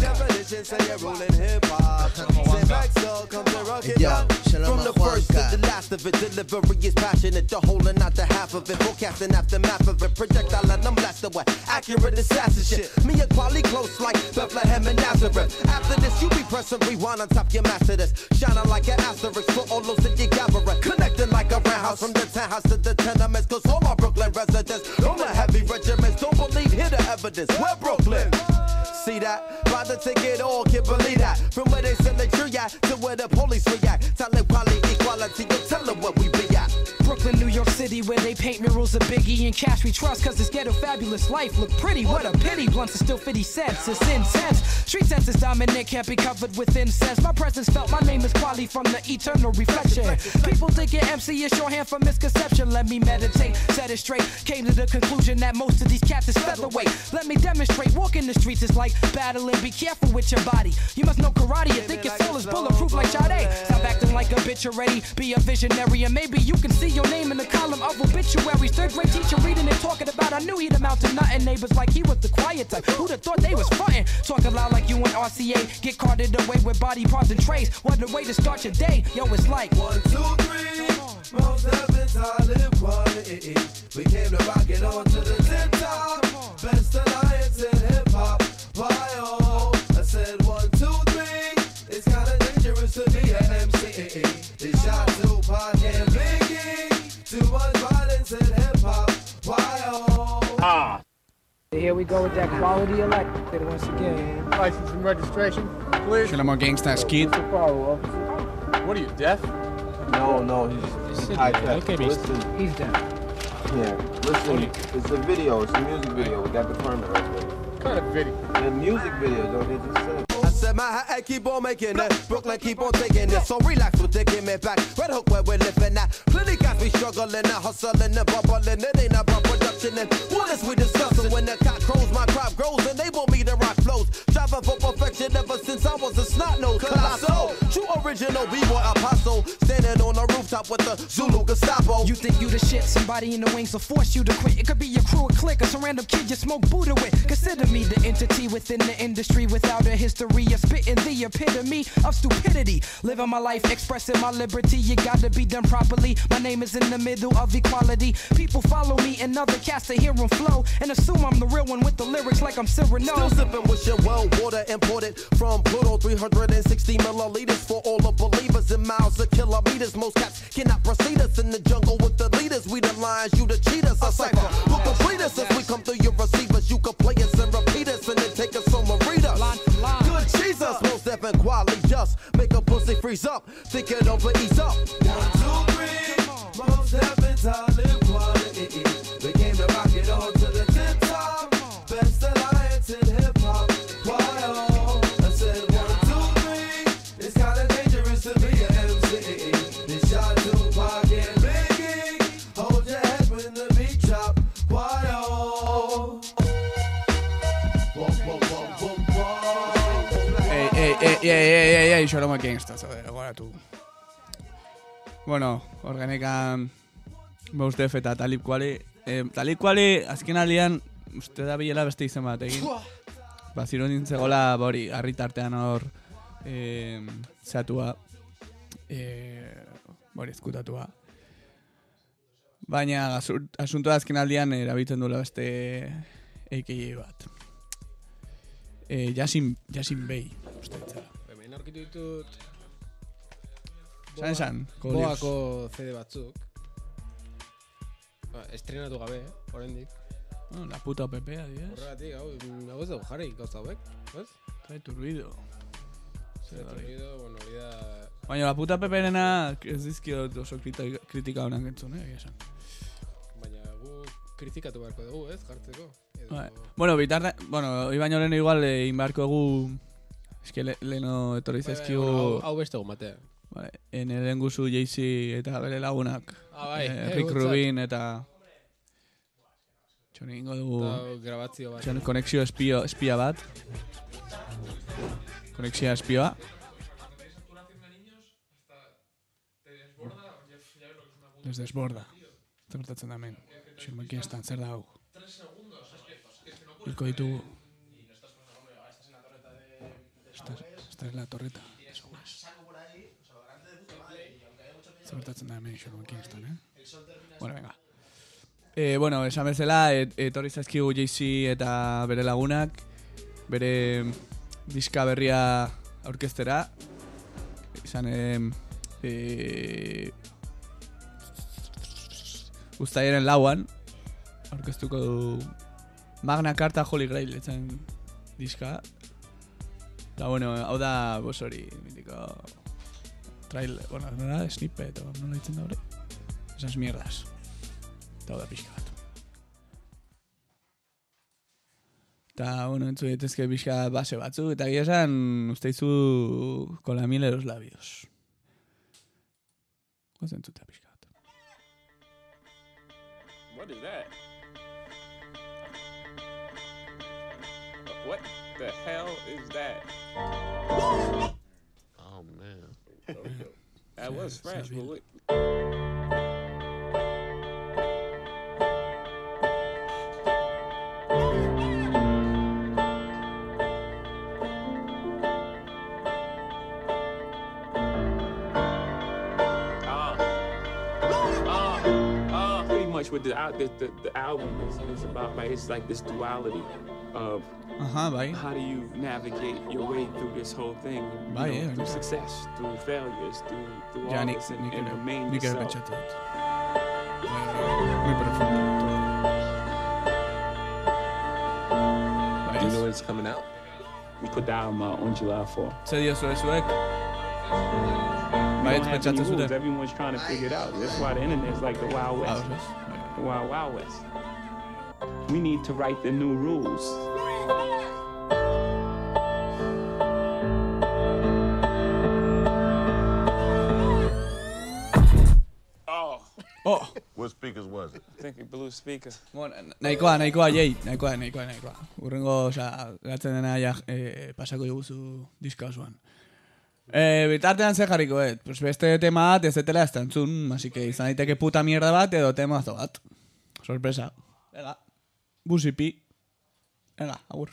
Yo, Shalom From the first to the last of it, delivery is passionate. The whole and not the half of it. Forecasting aftermath of it. Projectile and I'm blasted away. Accurate assassin shit. Me and quality close like Bethlehem and Nazareth. After this, you be pressing rewind on top your master this. Shining like an asterisk for all those that you gather. Connecting like a roundhouse from the townhouse to the tenements. Cause all my Brooklyn residents, all the heavy regiments, don't believe, hear the evidence. We're Brooklyn. See that? Buy the ticket, all can't believe that. From where they send the tree at to where the police react. Tell them quality, equality, you tell them what we be at. Brooklyn, New York City, where they paint murals of Biggie and cash we trust, cause this ghetto fabulous life look pretty. What a pity, blunts are still fifty cents, it's intense. Street sense is dominant, can't be covered with incense. My presence felt, my name is Quali from the eternal reflection. People thinking M C is shorthand for misconception. Let me meditate, set it straight. Came to the conclusion that most of these cats is featherweight. Let me demonstrate, walking the streets is like battling. Be careful with your body. You must know karate, you think your soul is bulletproof like Sade. Stop acting like a bitch already, be a visionary. And maybe you can see your name in the column of obituaries. Third grade teacher reading and talking about I knew he'd amount to nothing. Neighbors like he was the quiet type. Who'd have thought they was frontin'? Talking loud like you and R C A. Get carted away with body parts and trays. What a way to start your day. Yo, it's like one, two, three. Most heavens I live quality. We came to rock it on to the tip top. Best alliance in hip hop. Why oh? I said one, two, three. It's kinda dangerous to be an M C. They shot Tupac and Biggie. Too much violence in hip hop. Why oh? Ah. Here we go with that quality of life once again. License and registration, please. Shalom Gangsta Skid. What are you, deaf? No, no, he's high tech. Okay, Listen. He's down. Yeah, listen, it's a video, it's a music video. We got the permit right there. What kind of video? The music video, don't they just said. I said my hat keep on making it. Brooklyn keep on taking it. So relax with taking me back. Red Hook where we're living at. Plenty guys be struggling and hustling and bubbling. It ain't about production and what is we discussing? When the cock crows, my crop grows and they want me to rock flows. Striving for perfection ever since I was a snot nose. Colossal, true original B-boy apostle. Standing on the rooftop. top with the Zulu Gestapo. You think you the shit, somebody in the wings will force you to quit. It could be your crew or clique or some random kid you smoke Buddha with. Consider me the entity within the industry without a history of spitting the epitome of stupidity. Living my life, expressing my liberty, you gotta be done properly. My name is in the middle of equality. People follow me and other cats to hear them flow and assume I'm the real one with the lyrics like I'm Cyrano. Still sipping with your well water imported from Pluto, three hundred sixty milliliters for all the believers in miles of kilometers. Most cats cannot proceed us in the jungle with the leaders. We the lions, you the cheaters. A cipher who complete us as we come through your receivers. You can play us and repeat us and then take us on a reader. Good Jesus, most deaf and quality just make a pussy freeze up. Think it over, ease up. One, two, three, most deaf and Talib quality. We came to rock it on to the tip top. Best alliance in hip hop. Why I said one, two, three. It's kinda dangerous to be an M C. This shot Tupac and Biggie. Hold your head when the beat drop. Why Ey, ey, ey, ey, ey, ey, ey, xoroma gangsta, joder, gora tu. Bueno, organekan Mos Def eta Talib Kweli. Eh, Talib Kweli, azken aldean, uste da bilela beste izen bat egin. Ba, ziron dintzegola, bori, harritartean hor, eh, zeatua, eh, bori, ezkutatua. Baina, asuntoa azken aldean erabiltzen duela beste A K A bat. Eh, Yasin, Yasin Bey, uste ditzela. Hemen aurkitu ditut San esan, Boako C D batzuk. Ba, estrenatu gabe, oraindik. No, la puta O P P, adibidez. Horregatik, hau, hau ez dugu jarri, gauza hauek, ez? Trae tu ruido. Trae tu ruido, bueno, hori da... Baina, la puta P P-rena ez dizkio oso kritika, kritika honak entzun, eh, esan. Baina, gu kritikatu beharko dugu, ez, jartzeko. Edo... Vale. Bueno, bitarra, bueno, hoi baino lehen igual egin beharko egu, eske le, leheno etorri zaizkigu... Bueno, hau beste gu matea. Vale, ene lehen guzu Jay-Z eta bere lagunak. Ah, bai, eh, Rick Rubin eta... Txon egingo dugu... Eta grabazio bat. Txon konexio espio, espia bat. Konexia espioa. Les desborda. Zer gertatzen da hemen. Xurmekin estan, zer da hau. Hilko ditugu. Esta es la torreta. Zer gertatzen da hemen xurmekin estan, eh? Bueno, venga. Eh, bueno, esan bezala, etorri zaizkigu Jay-Z eta bere lagunak, bere diska berria aurkeztera. Izan, eh, eh, Uztailaren lauan aurkeztuko du Magna Carta Holy Grail etzen diska. Da, bueno, hau da, bos hori, mitiko trail, bueno, nola, snippet, o nola ditzen da hori? Esas mierdas. Eta hau da pixka bat. Eta, bueno, entzu ditezke pixka base batzu, eta gira esan, usteizu con la miel de los labios. Guazen entzutea pixka. What is that? What the hell is that? Oh man. That was fresh, but what? What the, the, the, the album is, is about, right? It's like this duality of uh-huh, bye. How do you navigate your way through this whole thing, you bye, know, yeah, through success, through failures, through, through ya, all ni, this, and, ni and quiero, remain ni quiero yourself. pensar todo. Muy profundo todo. Do you know when it's coming out? We put the album out on July fourth. Se dio su zuek. We don't have any rules. Everyone's trying to figure it out. That's why the internet is like the Wild West. The Wild Wild West. We need to write the new rules. Oh. Oh. What speakers was it? I think a blue speaker. Bueno, nahikoa, nahikoa, jei. Nahikoa, nahikoa, nahikoa. Urrengo, oza, gatzen dena ja, eh, pasako diguzu diska osoan. Eh, bitartean ze jarriko, eh? Pues beste tema bat ez detela ez tantzun, así que izan daiteke puta mierda bat edo temazo bat. Sorpresa. Ega, busipi. Ega, agur.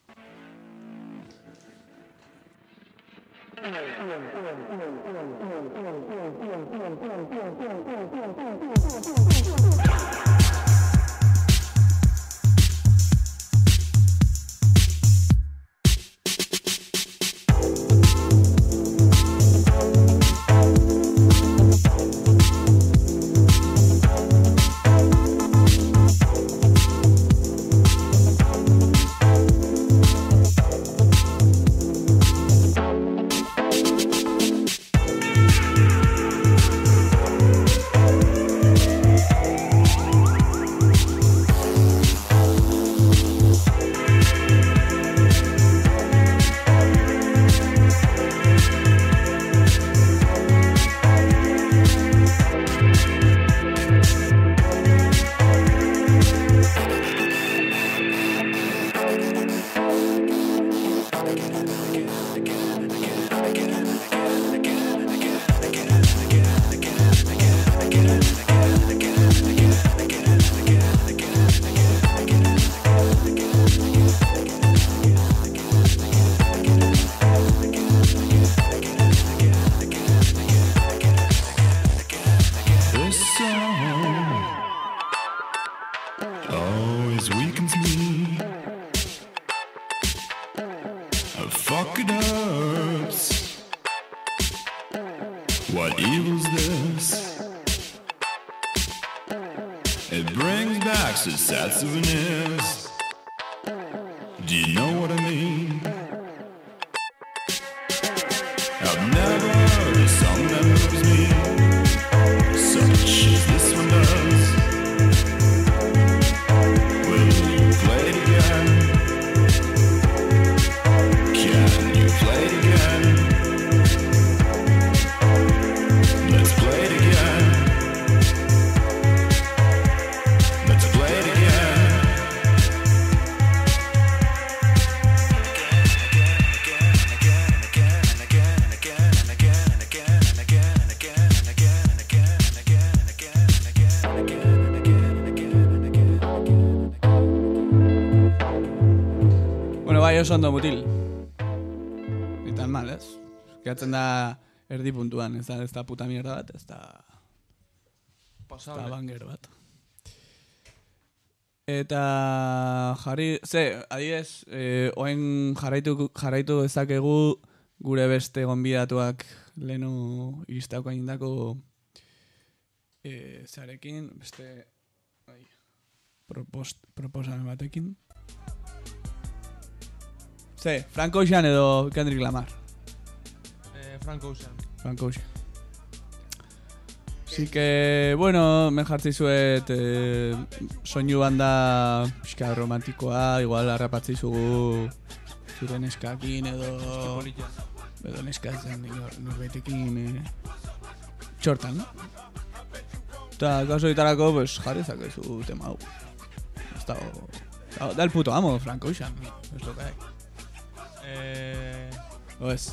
always weakens me. Oh, fuck, it hurts. What evil's this? It brings back such sad souvenirs. Do you know what I mean? I've never heard a song that moves me such as this one does. Will you play it again? Can you play it again? Let's play it again. Let's play it again. Bueno, bai, oso ondo mutil. Ni tan mal, ez? Gehatzen da erdi puntuan, ez da, ez da puta mierda bat, ez da... Ez da banger bat. Eta jarri... Ze, adibidez, eh, oen jarraitu, jarraitu ezakegu gure beste gonbidatuak lehenu iristako indako eh, zarekin, beste... Ai, propost, proposamen batekin. Ze, Frank Ocean edo Kendrick Lamar? Eh, Frank Ocean. Frank Ocean. Así que, bueno, me jartzi zuet eh, soinu banda pixka romantikoa, igual harrapatzi zugu zure neskakin edo edo neskatzen norbaitekin eh, txortan, no? Eta kaso ditarako, pues, jarri zakezu tema hau. Ez dago... Da el puto amo, Frank Ocean, es lo que hay. Eh... O ez?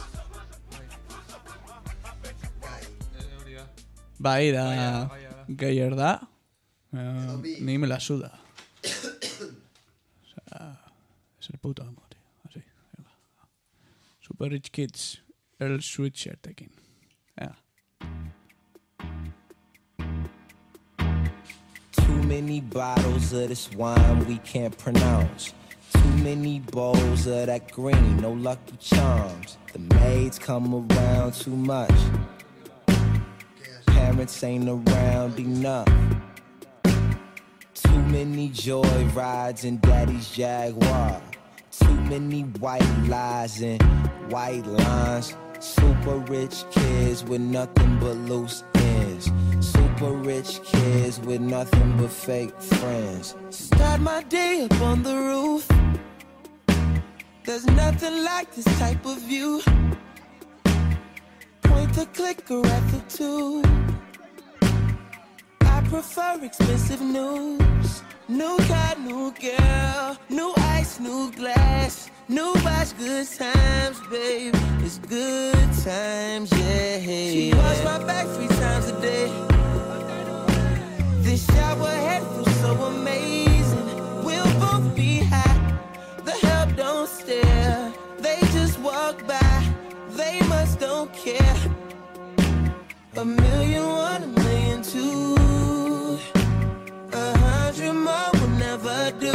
Bai, da... Gehier da. Uh, ni me la suda. O sea, es el puto amo, tío. Así, venga. Super Rich Kids, Earl Sweatshirtekin. Venga. Too many bottles of this wine we can't pronounce. Too many bowls of that green, no Lucky Charms. The maids come around too much. Parents ain't around enough. Too many joy rides in daddy's Jaguar. Too many white lies and white lines. Super rich kids with nothing but loose ends. Super rich kids with nothing but fake friends. Start my day up on the roof. There's nothing like this type of view. Point the clicker at the tube. I prefer expensive news. New car, new girl. New ice, new glass. New watch, good times, babe. It's good times, yeah. She washed my back three times a day. This shower head feels so amazing. We'll both be high. The help don't stare. They just walk by. They must don't care. A million one, a million two. A hundred more will never do.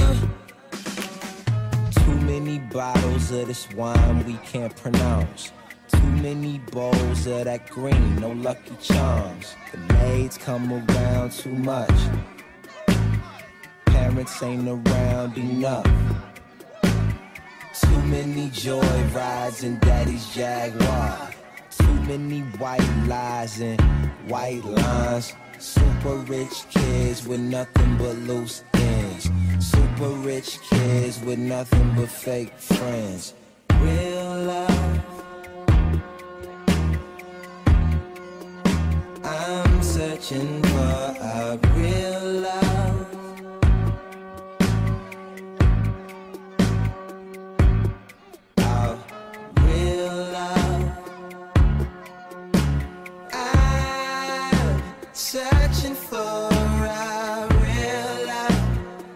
Too many bottles of this wine we can't pronounce. Too many bowls of that green, no Lucky Charms. The maids come around too much. Parents ain't around enough. Too many joy rides in Daddy's Jaguar. Too many white lies and white lines. Super rich kids with nothing but loose ends. Super rich kids with nothing but fake friends. Real love. I'm searching for a real love. A real love. I'm searching for a real love.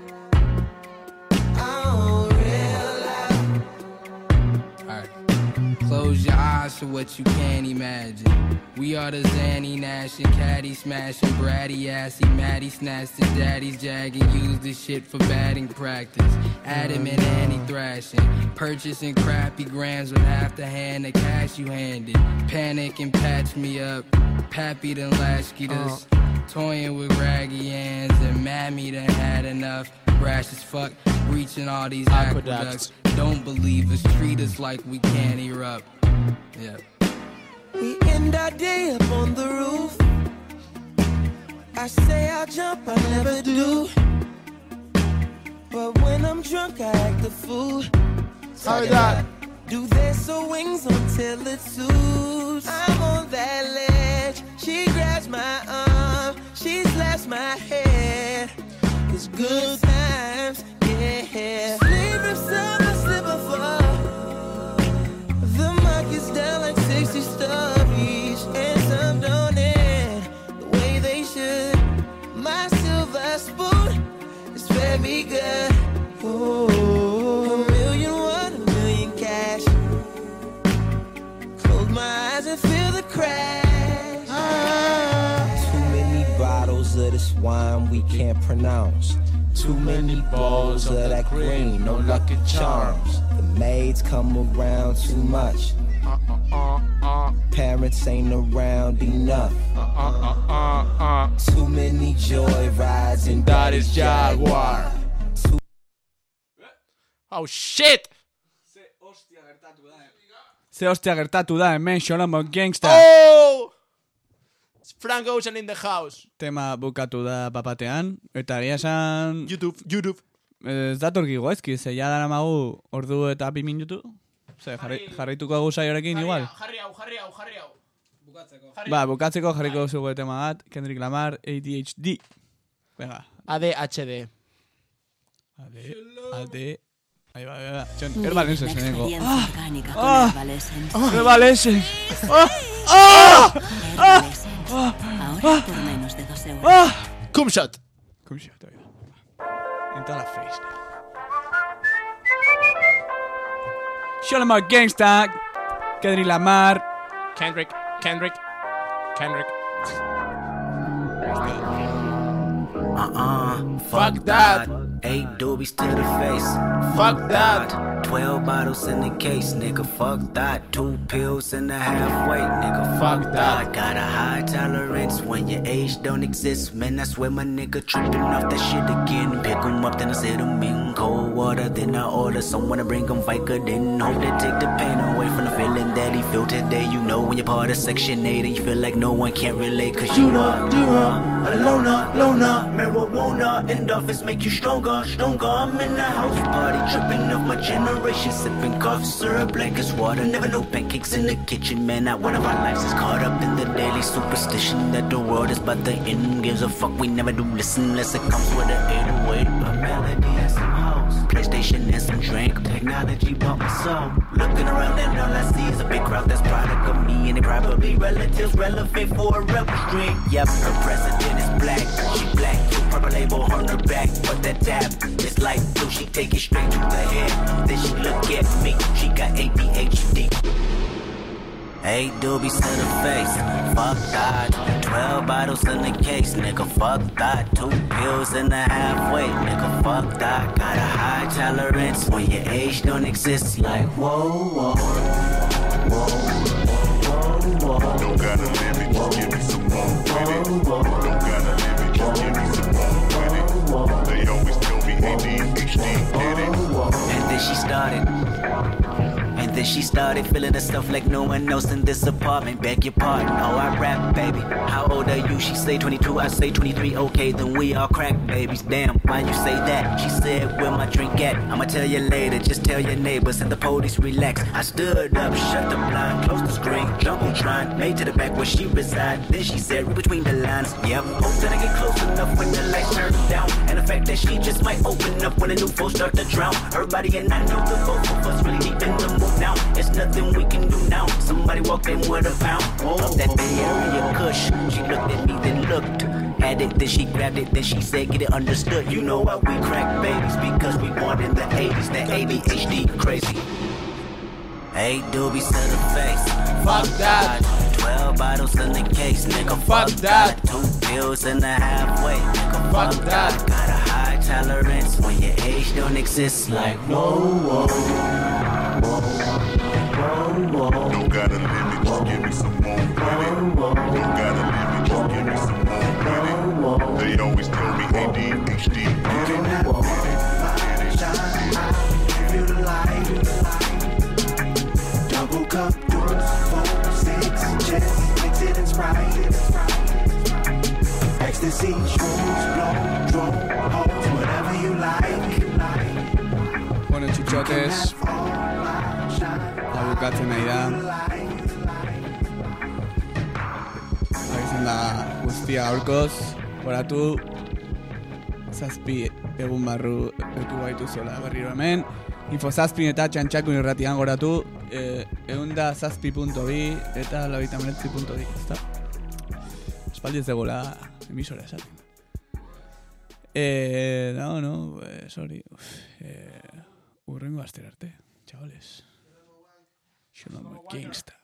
Oh, real love. Alright. Close your eyes for what you can't imagine. We are the Zanny Nash and Caddy smashing, bratty assy, Maddie snatched his daddy's jag and used this shit for batting practice. Adam and Annie thrashing, purchasing crappy grams with half the hand of cash you handed. Panic and patch me up, Pappy done latchkeyed us, toying with raggy hands and Mammy done had enough. Brash as fuck, reaching all these aqueducts. Don't believe us, treat us like we can't erupt. Yeah. We end our day up on the roof. I say I'll jump, I never do. But when I'm drunk, I act the fool. How that? Do their so wings until it suits. I'm on that ledge. She grabs my arm. She slaps my head. It's good times, yeah. Sleep if summer slip or fall. The market's down like sixty stories, and some don't end the way they should. My silver spoon is very good. Oh, a million one, a million cash. Close my eyes and feel the crash. Ah. Too many bottles of this wine we can't pronounce. Too many bowls of that green, no Lucky Charms. The maids come around too much. Uh, uh, uh, uh. Parents ain't around enough. Uh, uh, uh, uh, uh. Too many joy rides in Daddy's Jaguar. Too Oh shit! Ze hostia gertatu da, hemen Xolombo Gangsta. Oh! Frank Ocean in the house. Tema bukatu da papatean, eta aria esan... YouTube, YouTube. Ez datorki goezki, ze ja dara magu ordu eta bi minutu. Ze, jarri, jarrituko egu saiorekin igual. Jarri hau, jarri hau, jarri hau. Bukatzeko. Ba, bukatzeko jarriko zugu tema bat, Kendrick Lamar, A D H D. Venga. A D H D. A D, A D... Ahí va, ahí va. Herbalesen, zeneko. Ah! Ah! Herbalesen! Ah! Ah! Ah! Ahora por menos de dos euros. Ah! Cumshot. Cumshot, ahí va. Entra la face. Xolombo Gangsta, Kendrick Lamar. Kendrick, Kendrick, Kendrick. Uh-uh, fuck, fuck that. that. Eight doobies to the face. Fuck, fuck that. that. Twelve bottles in the case, nigga. Fuck that. Two pills and a half weight, nigga. Fuck, fuck that. I got a high tolerance when your age don't exist. Man, I swear my nigga tripping off that shit again. Pick 'em up, then I set 'em in cold water. Then I order someone to bring 'em Vicodin. Hope they take the pain away from the feeling that he feel today. You know when you're part of Section eight and you feel like no one can relate. Cause you are, you are a loner, loner. Marijuana endorphins make you stronger, stronger. I'm in the house party tripping off my generation. Sipping cough syrup like it's water. Never no pancakes in the kitchen, man. Not one of our lives is caught up in the daily superstition that the world is about to end. Gives a fuck, we never do listen unless it comes with an eight oh eight. A melody and some hoes, PlayStation and some drink. Technology bought my soul. Looking around and all I see is a big crowd that's product of me, and they probably relatives relevant for a rebel string. Yep, her president is black, she black, so purple label on her back. But that dab is like blue, she take it straight to the head. Then she look at me, she got A D H D. Eight doobies to the face, fuck that. Twelve bottles in the case, nigga, fuck that. Two pills in the halfway, nigga, fuck that. Got a high tolerance when your age don't exist. Like whoa, whoa, whoa, whoa, whoa. Don't gotta limit, just give me some more with it. Don't gotta limit, just give me some more with it. They always tell me A D H D did it. And then she started. And then she started feeling the stuff like no one else in this apartment. Beg your pardon, oh I rap, baby. How old are you? She say twenty-two, I say twenty-three. Okay, then we all crack babies. Damn, why you say that? She said, where my drink at? I'ma tell you later, just tell your neighbors and the police relax. I stood up, shut the blind, closed the screen, Jumbotron, made to the back where she reside. Then she said, read between the lines. Yep, hope that I get close enough when the lights turn down. And the fact that she just might open up when the new folks start to drown. Her body and I know the both of us really deep in the mood now. It's nothing we can do now. Somebody walked in with a pound of that Bay Area kush. She looked at me, then looked at it, then she grabbed it, then she said, get it understood. You know why we crack babies? Because we born in the eighties. That A D H D crazy. Eight doobies to the face, fuck that. Twelve bottles in the case, nigga, fuck that. Two pills in the halfway, nigga, fuck that. Got a high tolerance when your age don't exist. Like whoa, whoa, whoa, whoa, whoa. Don't gotta limit, just give me some more with it. Don't gotta limit, just give me some more with it. They always tell me A D H D did it. Give you the light. Double cup, doors, four, six, just mix it and Sprite. Ecstasy, shrooms, blow, drone, hoes, whatever you like. Bueno, chuchotes, abukatzen nahi da. Abizen da guztia aurkoz, horatu, zazpi egun barru etu baitu zola berriro hemen. Infozazpin eta txantxakun irratian goratu, eh, eunda zazpi punto bi eta labita meretzi punto bi, ezta? Espaldi ez degola emisora esaten. Eh, no, no, eh, sorry. Uf, eh, urrengo astera arte, chavales. Yo no me gangsta.